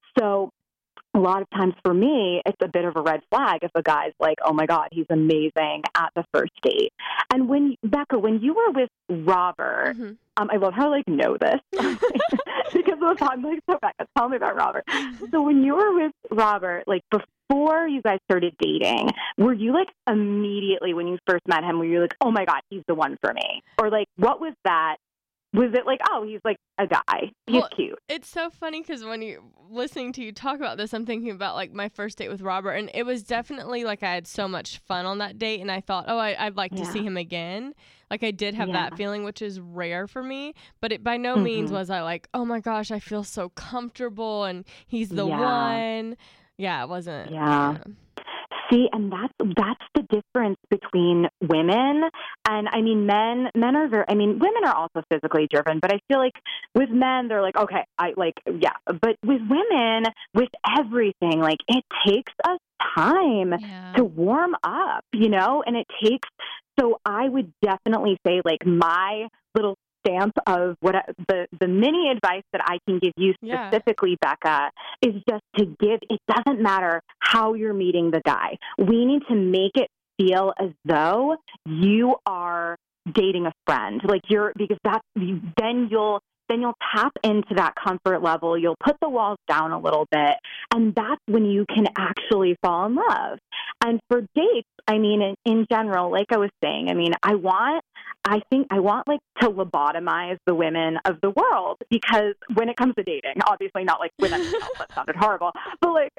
So a lot of times for me, it's a bit of a red flag if a guy's like, oh my God, he's amazing at the first date. And when, Becca, when you were with Robert, Mm-hmm. um, I love how I like know this because of the time, like, so Becca, tell me about Robert. So when you were with Robert, like before you guys started dating, were you like immediately when you first met him, were you like, oh my God, he's the one for me? Or like, what was that? Was it like, oh, he's like a guy, he's Well, cute? It's so funny because when you listening to you talk about this, I'm thinking about like my first date with Robert, and it was definitely like I had so much fun on that date, and I thought, oh, I, I'd like to Yeah. see him again. Like I did have Yeah. that feeling, which is rare for me, but it by no Mhm. means was I like, oh my gosh, I feel so comfortable, and he's the Yeah. one. Yeah, it wasn't. Yeah. See, and that's that's the difference between women and, I mean, men. Men are very. I mean, women are also physically driven, but I feel like with men, they're like, okay, I like, yeah. But with women, with everything, like it takes us time Yeah. to warm up, you know, and it takes. So I would definitely say, like, my little stamp of what I- the the mini advice that I can give you Yeah. specifically, Becca, is just to give. It doesn't matter how you're meeting the guy. We need to make it feel as though you are dating a friend, like you're, because that's you, then you'll then you'll tap into that comfort level. You'll put the walls down a little bit, and that's when you can actually fall in love. And for dates, I mean, in, in general, like I was saying, I mean, I want, I think I want like to lobotomize the women of the world, because when it comes to dating, obviously not like women, that sounded horrible, but like,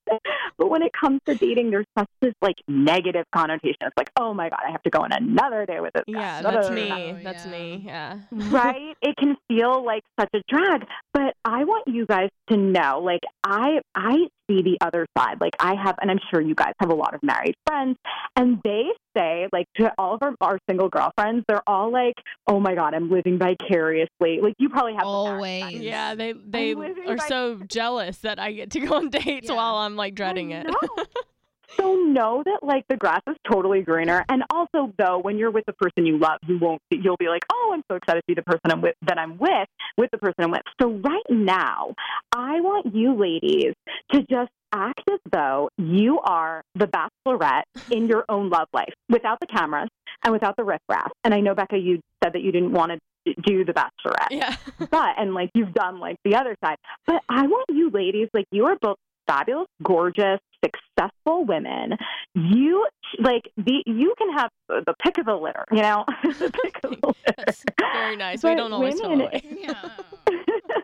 but when it comes to dating, there's such this like negative connotation. It's like, oh my God, I have to go on another day with this guy. Yeah, Da, da, that's da, da, me. Oh, That's yeah. me. Yeah. right? It can feel like such a drag, but I want you guys to know, like, I I see the other side. Like, I have, and I'm sure you guys have a lot of married friends, and they say, like, to all of our, our single girlfriends, they're all like, oh my God, I'm living vicariously. Like, you probably have the married Always. friends. Yeah, they they living are by- so jealous that I get to go on dates Yeah. while I'm like dreading I it. know. So know that, like, the grass is totally greener. And also, though, when you're with the person you love, you won't. You'll be like, "Oh, I'm so excited to be the person I'm with that I'm with with the person I'm with." So right now, I want you ladies to just act as though you are the bachelorette in your own love life, without the cameras and without the riffraff. And I know, Becca, you said that you didn't want to do the bachelorette, Yeah. but and like you've done like the other side. But I want you ladies, like, you are both fabulous, gorgeous, successful women. You like the you can have the pick of the litter, you know. The pick of the litter. That's very nice. We But don't always feel women- that way. Yeah.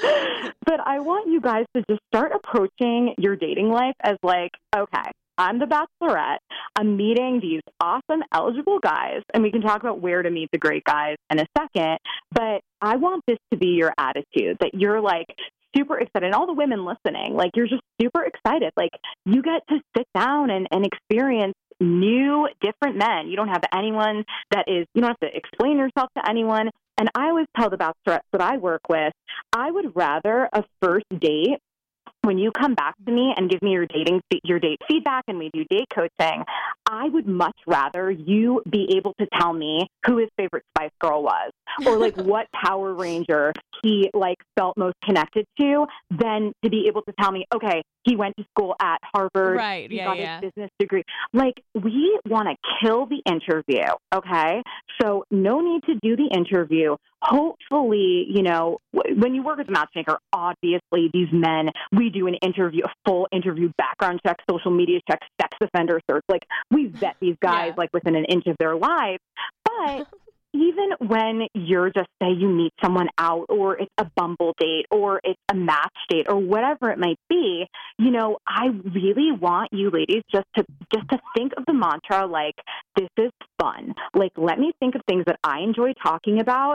But I want you guys to just start approaching your dating life as like, okay, I'm the bachelorette. I'm meeting these awesome, eligible guys, and we can talk about where to meet the great guys in a second. But I want this to be your attitude, that you're like super excited. And all the women listening, like, you're just super excited. Like, you get to sit down and, and experience new, different men. You don't have anyone that is, you don't have to explain yourself to anyone. And I always tell the bachelorettes that I work with, I would rather a first date, when you come back to me and give me your dating your date feedback and we do date coaching, I would much rather you be able to tell me who his favorite Spice Girl was, or like what Power Ranger he like felt most connected to, than to be able to tell me, okay, he went to school at Harvard, Right, he yeah, got yeah. his business degree. Like, we want to kill the interview, okay? So no need to do the interview. Hopefully, you know, w- when you work as a matchmaker, obviously these men, we do an interview, a full interview, background check, social media check, sex offender search. Like, we vet these guys Yeah. like within an inch of their lives. But even when you're just, say you meet someone out, or it's a Bumble date, or it's a match date, or whatever it might be, you know, I really want you ladies just to just to think of the mantra like, this is fun. Like, let me think of things that I enjoy talking about,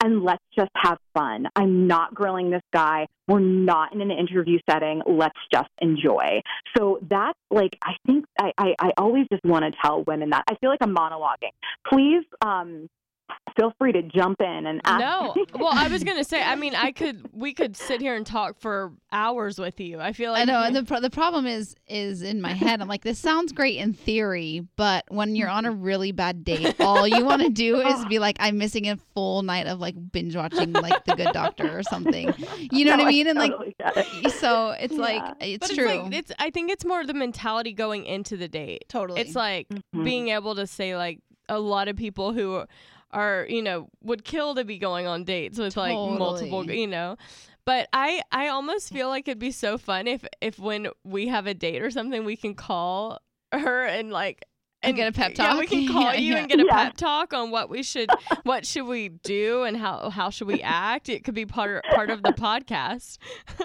and let's just have fun. I'm not grilling this guy. We're not in an interview setting. Let's just enjoy. So that's like, I think I, I, I always just want to tell women that. I feel like I'm monologuing. Please, um, feel free to jump in and ask. No. Well, I was going to say, I mean, I could, we could sit here and talk for hours with you. I feel like. I know. And the, pro- the problem is, is in my head, I'm like, this sounds great in theory, but when you're on a really bad date, all you want to do is be like, I'm missing a full night of like binge watching like The Good Doctor or something. You know No, what I mean? And totally like, get it. so it's Yeah. like, it's But true. It's, like, it's, I think it's more the mentality going into the date. Totally. It's like Mhm. being able to say, like, a lot of people who are, you know, would kill to be going on dates with like multiple, Totally. you know. But I, I almost feel like it'd be so fun if, if when we have a date or something, we can call her and like And get a pep Yeah, we talk? can call Yeah, you yeah. and get a Yeah. pep talk on what we should, what should we do, and how how should we act. It could be part part of the podcast.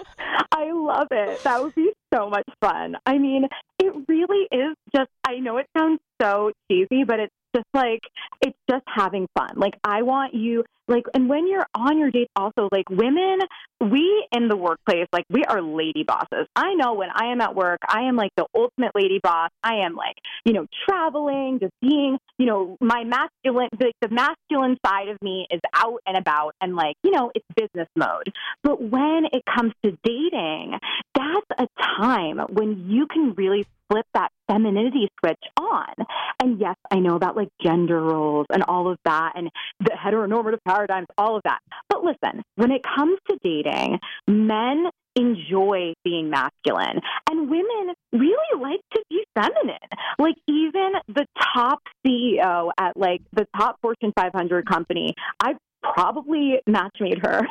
I love it. That would be so much fun. I mean, it really is just, I know it sounds so cheesy, but it's just like, it's just having fun. Like, I want you, like, and when you're on your dates also, like, women, we in the workplace, like, we are lady bosses. I know when I am at work, I am like the ultimate lady boss. I am like, you know, traveling, just being, you know, my masculine, the, the masculine side of me is out and about and like, you know, it's business mode. But when it comes to dating, that's a time when you can really flip that femininity switch on. And yes, I know about like gender roles and all of that and the heteronormative paradigms, all of that. But listen, when it comes to dating, men enjoy being masculine and women really like to be feminine. Like even the top C E O at like the top Fortune five hundred company, I've probably match made her.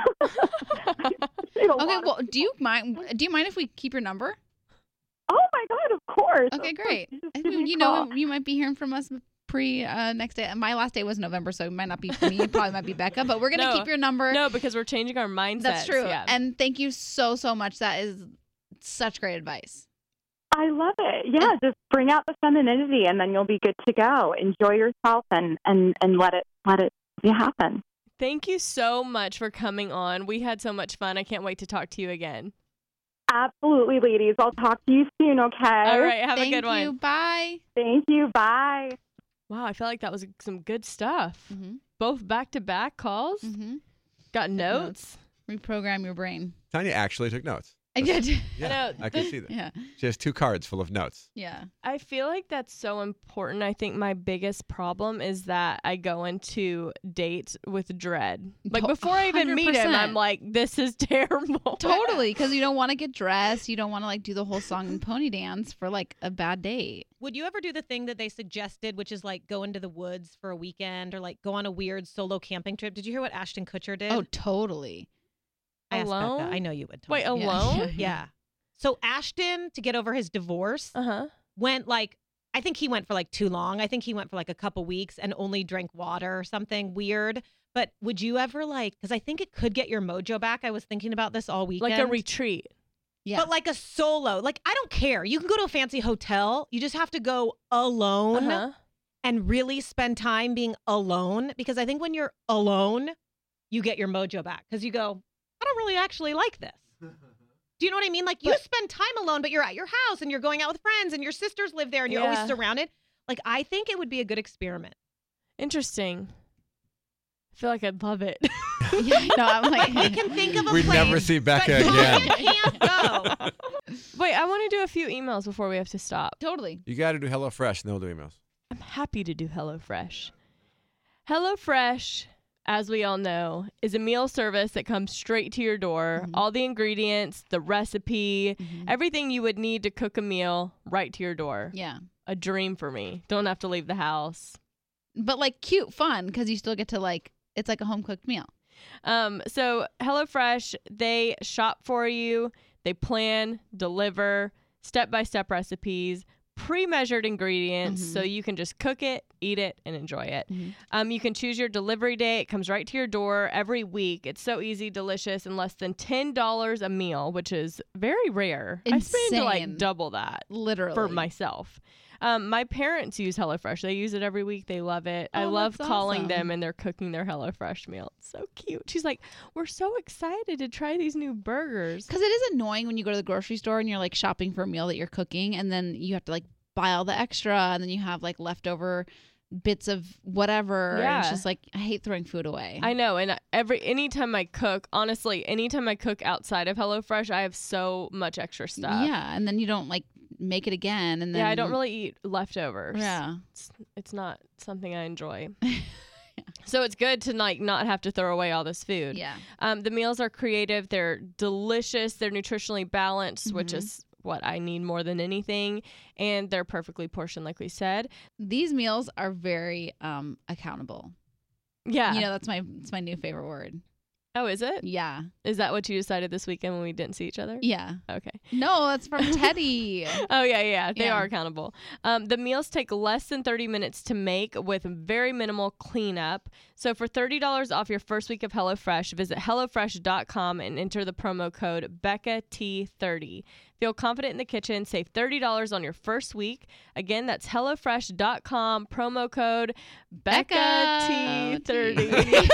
Okay, well, do you mind? Do you mind if we keep your number? Oh my God, of course. Okay, Of course. great. You just I give mean, me a you call. know, you might be hearing from us pre uh, next day. My last day was November, so it might not be me. It probably might be Becca, but we're gonna No. keep your number. No, because we're changing our mindsets. That's true. Yeah. And thank you so so much. That is such great advice. I love it. Yeah, just bring out the femininity and then you'll be good to go. Enjoy yourself and, and, and let it let it happen. Thank you so much for coming on. We had so much fun. I can't wait to talk to you again. Absolutely, ladies. I'll talk to you soon, okay? All right, have thank a good one. you. Bye. Thank you. Bye. Wow, I feel like that was some good stuff. Mm-hmm. Both back-to-back calls. Mm-hmm. Got notes. notes. Reprogram your brain. Tanya actually took notes. I did. Yeah, know, I can the- see that. Yeah. She has two cards full of notes. Yeah. I feel like that's so important. I think my biggest problem is that I go into dates with dread. Like To- before I even meet him, one hundred percent. I'm like, this is terrible. Totally, because you don't want to get dressed. You don't want to like do the whole song and pony dance for like a bad date. Would you ever do the thing that they suggested, which is like go into the woods for a weekend or like go on a weird solo camping trip? Did you hear what Ashton Kutcher did? Oh, totally. I asked Becca. alone? I know you would. Wait, Tony. alone? Yeah. So Ashton, to get over his divorce, Uh-huh. went like, I think he went for like too long. I think he went for like a couple weeks and only drank water or something weird. But would you ever like, because I think it could get your mojo back. I was thinking about this all weekend. Like a retreat. Yeah. But like a solo, like I don't care. You can go to a fancy hotel. You just have to go alone Uh-huh. and really spend time being alone. Because I think when you're alone, you get your mojo back because you go, I don't really actually like this. Do you know what I mean? Like you But- spend time alone, but you're at your house and you're going out with friends and your sisters live there and you're Yeah. always surrounded. Like I think it would be a good experiment. Interesting. I feel like I'd love it. Yeah, no, I'm like, We can think of a We'd place. never see Becca but again. Tanya can't go. Wait, I want to do a few emails before we have to stop. totally. You got to do HelloFresh and they'll do emails. I'm happy to do HelloFresh. HelloFresh, as we all know, is a meal service that comes straight to your door. Mhm. All the ingredients, the recipe, Mhm. everything you would need to cook a meal right to your door. Yeah. A dream for me. Don't have to leave the house. But like cute, fun, because you still get to like, it's like a home cooked meal. Um, so HelloFresh, they shop for you. They plan, deliver step-by-step recipes, pre-measured ingredients, Mhm. so you can just cook it, eat it, and enjoy it. Mhm. Um, you can choose your delivery day. It comes right to your door every week. It's so easy, delicious, and less than ten dollars a meal, which is very rare. I spend like Insane. double that Literally. for myself. Um, my parents use HelloFresh. They use it every week. They love it. I Oh, love that's calling awesome. them and they're cooking their HelloFresh meal. It's so cute. She's like, we're so excited to try these new burgers. Because it is annoying when you go to the grocery store and you're like shopping for a meal that you're cooking, and then you have to like buy all the extra, and then you have like leftover bits of whatever. And it's Yeah. just like, I hate throwing food away. I know, and every anytime I cook, honestly, anytime I cook outside of HelloFresh, I have so much extra stuff. Yeah, and then you don't like make it again, and then Yeah, I don't really eat leftovers. Yeah. It's, it's not something I enjoy. So it's good to like not have to throw away all this food. Yeah. Um, the meals are creative. They're delicious. They're nutritionally balanced, which Mhm. is what I need more than anything. And they're perfectly portioned, like we said. These meals are very um accountable. Yeah. You know, that's my that's my new favorite word. Oh, is it? Yeah. Is that what you decided this weekend when we didn't see each other? Yeah. Okay. No, that's from Teddy. Oh, yeah, yeah. They Yeah. are accountable. Um, the meals take less than thirty minutes to make with very minimal cleanup. So for thirty dollars off your first week of HelloFresh, visit HelloFresh dot com and enter the promo code Becca T thirty. Feel confident in the kitchen. Save thirty dollars on your first week. Again, that's HelloFresh dot com, promo code Becca T thirty.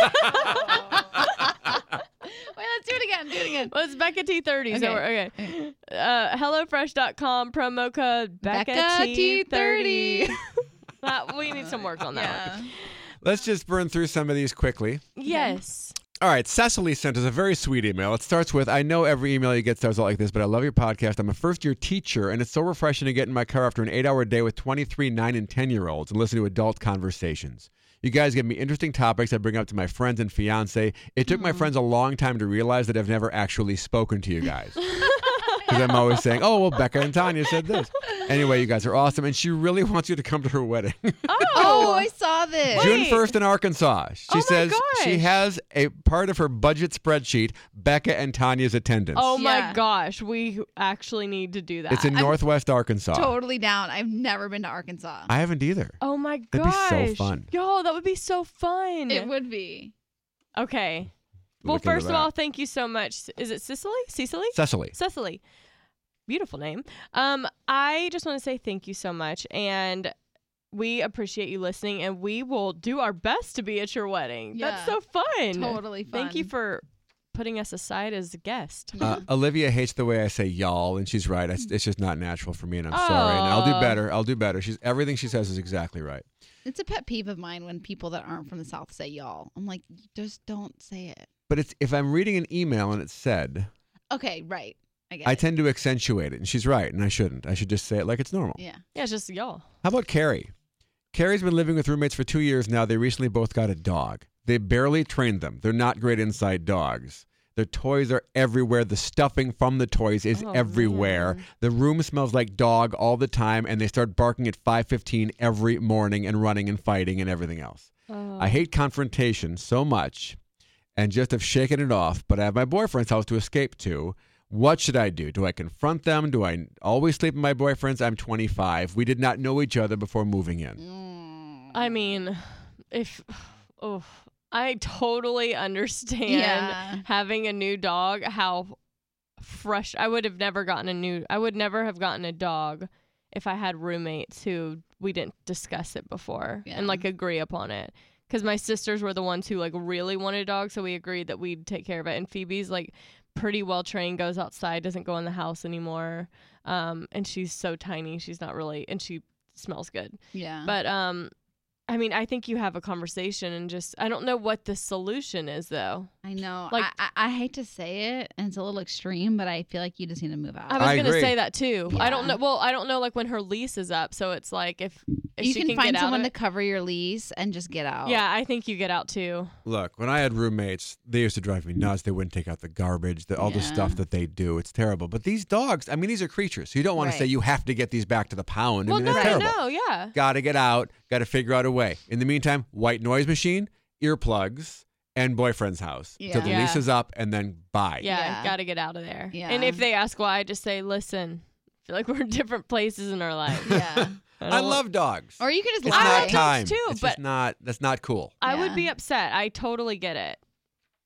Wait, let's do it again. Do it again. Well, it's Becca T thirty. So Okay. we're, okay. Uh, HelloFresh dot com, promo code Becca, Becca T T thirty. thirty. Uh, we need some work on that one. Yeah. Let's just burn through some of these quickly. Yes. All right, Cecily sent us a very sweet email. It starts with, I know every email you get starts out like this, but I love your podcast. I'm a first-year teacher, and it's so refreshing to get in my car after an eight-hour day with twenty-three, nine, and ten-year-olds and listen to adult conversations. You guys give me interesting topics I bring up to my friends and fiance. It took my friends a long time to realize that I've never actually spoken to you guys. Because I'm always saying, oh, well, Becca and Tanya said this. Anyway, you guys are awesome, and she really wants you to come to her wedding. Oh, I saw this. June first in Arkansas. She Oh my says she gosh. has a part of her budget spreadsheet, Becca and Tanya's attendance. Oh my Yeah. gosh, we actually need to do that. It's in I'm Northwest Arkansas. Totally down. I've never been to Arkansas. I haven't either. Oh my That'd be so gosh. fun. Yo, that would be so fun. It would be. Okay. Well, Look into first of that. all, thank you so much. Is it Cicely? Cecily? Cecily. Cecily. Beautiful name. Um, I just want to say thank you so much. And we appreciate you listening, and we will do our best to be at your wedding. That's Yeah. so fun. Totally fun. Thank you for putting us aside as a guest. Uh, Olivia hates the way I say y'all, and she's right. It's, it's just not natural for me, and I'm sorry. And I'll Aw. do better. I'll do better. She's everything she says is exactly right. It's a pet peeve of mine when people that aren't from the South say y'all. I'm like, just don't say it. But it's if I'm reading an email and it's said, Okay, right. I get I it. tend to accentuate it, and she's right, and I shouldn't. I should just say it like it's normal. Yeah. Yeah, it's just y'all. How about Carrie? Carrie's been living with roommates for two years now. They recently both got a dog. They barely trained them. They're not great inside dogs. Their toys are everywhere. The stuffing from the toys is Oh, everywhere. man. The room smells like dog all the time, and they start barking at five fifteen every morning and running and fighting and everything else. Oh. I hate confrontation so much and just have shaken it off, but I have my boyfriend's house to escape to. What should I do? Do I confront them? Do I always sleep in my boyfriend's? I'm twenty-five. We did not know each other before moving in. Mm. I mean, if oh, I totally understand Yeah. having a new dog, how fresh I would have never gotten a new I would never have gotten a dog if I had roommates who we didn't discuss it before Yeah. and like agree upon it. Because my sisters were the ones who like really wanted a dog, so we agreed that we'd take care of it. And Phoebe's like pretty well trained, goes outside, doesn't go in the house anymore. Um, and she's so tiny, she's not really, and she smells good. Yeah. But um, I mean, I think you have a conversation and just I don't know what the solution is though. I know. like- I, I, I hate to say it, and it's a little extreme, but I feel like you just need to move out. I was I gonna agree. say that too. I don't Yeah. know. Well, I don't know like when her lease is up, so it's like if if you she can, can, find get out someone of to it. cover your lease and just get out. Yeah, I think you get out too. Look, when I had roommates, they used to drive me nuts. They wouldn't take out the garbage, the, all the Yeah. stuff that they do. It's terrible. But these dogs, I mean, these are creatures. So you don't want to say Right. you have to get these back to the pound. I Well, mean, no, that's no, terrible. no, yeah. Got to get out. Got to figure out a way. In the meantime, white noise machine, earplugs, and boyfriend's house. Yeah. So the Yeah. lease is up, and then bye. Yeah, Yeah. got to get out of there. Yeah. And if they ask why, I just say, listen, I feel like we're in different places in our life. Yeah. I, I don't want- love dogs. Or you can just it's I lie. not like dogs time. too, it's but- just not. That's not cool. I would Yeah. be upset. I totally get it.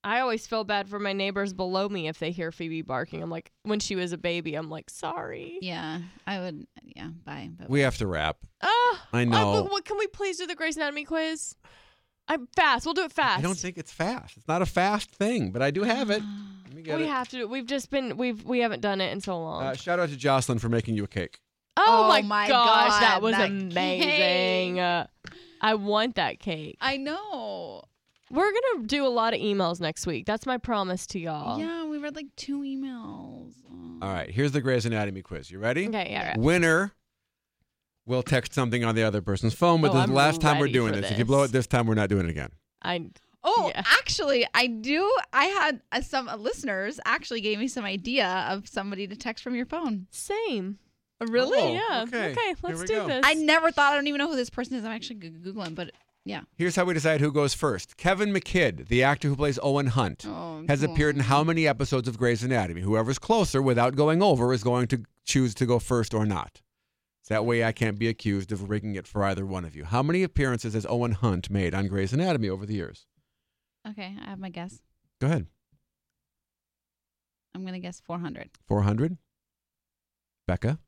I always feel bad for my neighbors below me if they hear Phoebe barking. I'm like, when she was a baby, I'm like, sorry. Yeah, I would. Yeah, bye. bye We have to wrap. Oh, I know. Uh, what, can we please do the Grey's Anatomy quiz? I'm fast. We'll do it fast. I don't think it's fast. It's not a fast thing, but I do have it. Let me get we it. have to. We've just been. We've we haven't done it in so long. Uh, shout out to Jocelyn for making you a cake. oh, Oh my, my gosh, God, that was that amazing. cake. Uh, I want that cake. I know. We're gonna do a lot of emails next week. That's my promise to y'all. Yeah, we read like two emails. Oh. All right, here's the Grey's Anatomy quiz. You ready? Okay. Yeah. Right. Winner will text something on the other person's phone, but Oh, this is I'm the last time we're ready doing for this. If you blow this. it this time, we're not doing it again. I. Oh, Yeah. actually, I do. I had uh, some listeners actually gave me some idea of somebody to text from your phone. Same. Really? Oh, yeah. okay. Okay. Here Let's we do go. this. I never thought. I don't even know who this person is. I'm actually go- googling, but yeah. Here's how we decide who goes first. Kevin McKidd, the actor who plays Owen Hunt, Oh, has cool. appeared in how many episodes of Grey's Anatomy? Whoever's closer without going over is going to choose to go first or not. That way I can't be accused of rigging it for either one of you. How many appearances has Owen Hunt made on Grey's Anatomy over the years? Okay, I have my guess. Go ahead. I'm gonna guess four hundred. four hundred? Becca?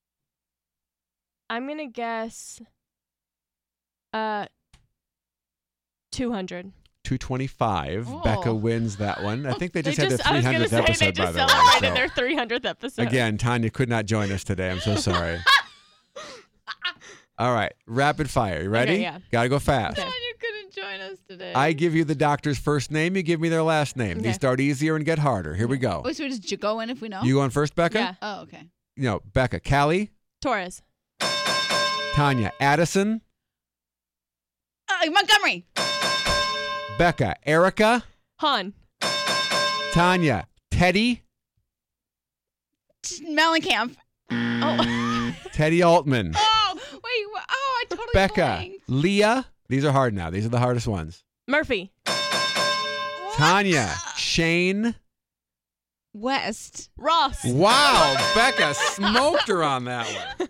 I'm gonna guess. Uh. Two hundred. two twenty-five. Oh. Becca wins that one. I think they just they had just, their I was three hundredth gonna say episode, they by just the way. celebrated so- their three hundredth episode. Again, Tanya could not join us today. I'm so sorry. All right, rapid fire. You ready? Okay, yeah. Gotta go fast. Okay. You couldn't join us today. I give you the doctor's first name. You give me their last name. Okay. These start easier and get harder. Here we go. Oh, so we just j- go in if we know? You going first, Becca? Yeah. Oh, okay. No, Becca. Callie, Torres. Tanya, Addison, Uh, Montgomery. Becca, Erica, Han. Tanya, Teddy, Mellencamp. Oh. Teddy Altman, oh, wait. wha- Oh, I totally Becca, blanked. Leah. These are hard now. These are the hardest ones. Murphy. Tanya, Shane. West. Ross. Wow, Becca smoked her on that one.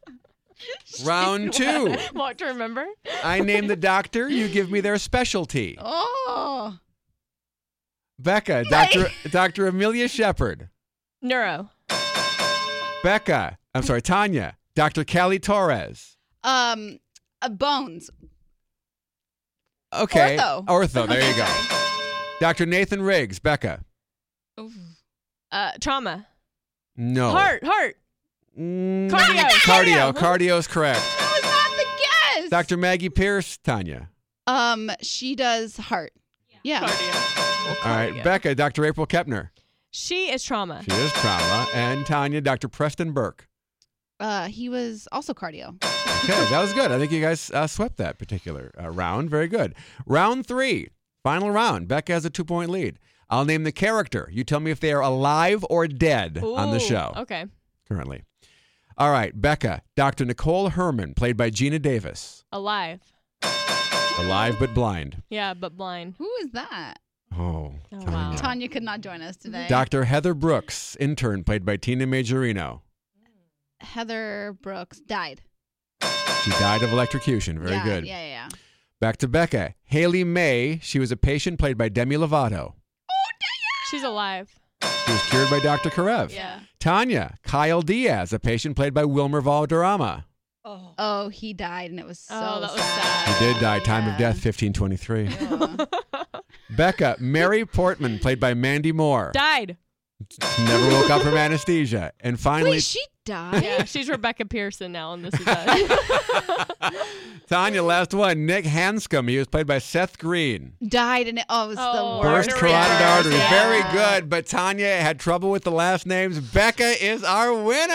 Round two. What to remember? I name the doctor. You give me their specialty. Oh. Becca, Doctor Doctor Amelia Shepard. Neuro. Becca, I'm sorry, Tanya, Doctor Callie Torres. Um, uh, Bones. Okay. Ortho. Ortho, there Okay, you go. Doctor Nathan Riggs. Becca. Oof. Uh, trauma. No. Heart. Heart. Mm, Cardio. Cardio. Cardio's correct. That was not the guess. Doctor Maggie Pierce. Tanya. Um, she does heart. Yeah. Cardio. All right. Cardio. Becca, Doctor April Kepner. She is trauma. She is trauma. And Tanya, Doctor Preston Burke. Uh, he was also cardio. Okay, that was good. I think you guys uh, swept that particular uh, round. Very good. Round three, final round. Becca has a two-point lead. I'll name the character. You tell me if they are alive or dead on the Ooh, show Okay. currently. All right, Becca, Doctor Nicole Herman, played by Gina Davis. Alive. Alive but blind. Yeah, but blind. Who is that? Oh, Oh, Tanya. wow. Tanya could not join us today. Doctor Heather Brooks, intern, played by Tina Majorino. Heather Brooks died. She died of electrocution. Very yeah, good. Yeah, yeah, yeah. Back to Becca. Haley May, she was a patient, played by Demi Lovato. She's alive. She was cured by Doctor Karev. Yeah. Tanya, Kyle Diaz, a patient played by Wilmer Valderrama. Oh. Oh, he died, and it was so Oh, that was sad. He did die. Time Yeah. of death, fifteen twenty-three. Yeah. Becca, Mary Portman, played by Mandy Moore. Died. Never woke up from anesthesia. And finally, Wait, she died? Yeah, she's Rebecca Pearson now, and this is that. Tanya, last one. Nick Hanscom. He was played by Seth Green. Died, and it, oh, it was Oh, the Burst worst. carotid artery. Yeah. Very good. But Tanya had trouble with the last names. Becca is our winner.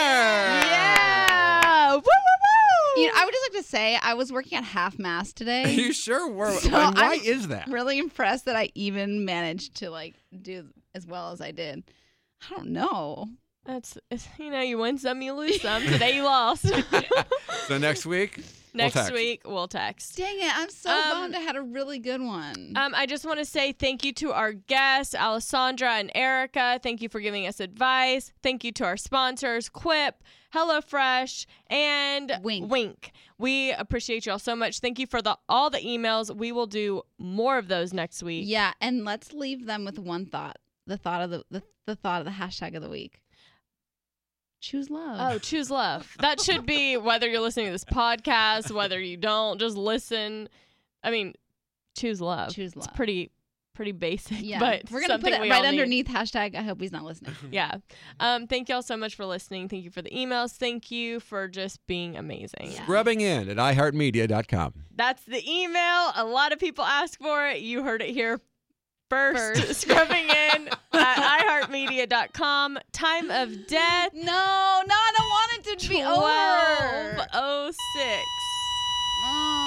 Yeah. Woo, woo, woo. You know, I would just like to say I was working at half mast today. You sure were. So and why I'm is that? Really impressed that I even managed to like do as well as I did. I don't know. That's, it's, you know, you win some, you lose some. Today you lost. So next week, Next text. week, we'll text. Dang it. I'm so Um, bummed I had a really good one. Um, I just want to say thank you to our guests, Alessandra and Erica. Thank you for giving us advice. Thank you to our sponsors, Quip, HelloFresh, and Wink. Wink. We appreciate y'all so much. Thank you for the all the emails. We will do more of those next week. Yeah, and let's leave them with one thought. The thought of the, the, the thought of the hashtag of the week. Choose love. Oh, choose love. That should be whether you're listening to this podcast, whether you don't, just listen. I mean, choose love. Choose love. It's pretty, pretty basic. Yeah, but we're gonna put something it we right all need. underneath hashtag. I hope he's not listening. Yeah. Um, thank y'all so much for listening. Thank you for the emails. Thank you for just being amazing. Yeah. Scrubbing in at i heart media dot com. That's the email. A lot of people ask for it. You heard it here first. First. Scrubbing in at i heart media dot com. Time of death. No, no, I don't want it to be over. twelve oh six. Oh.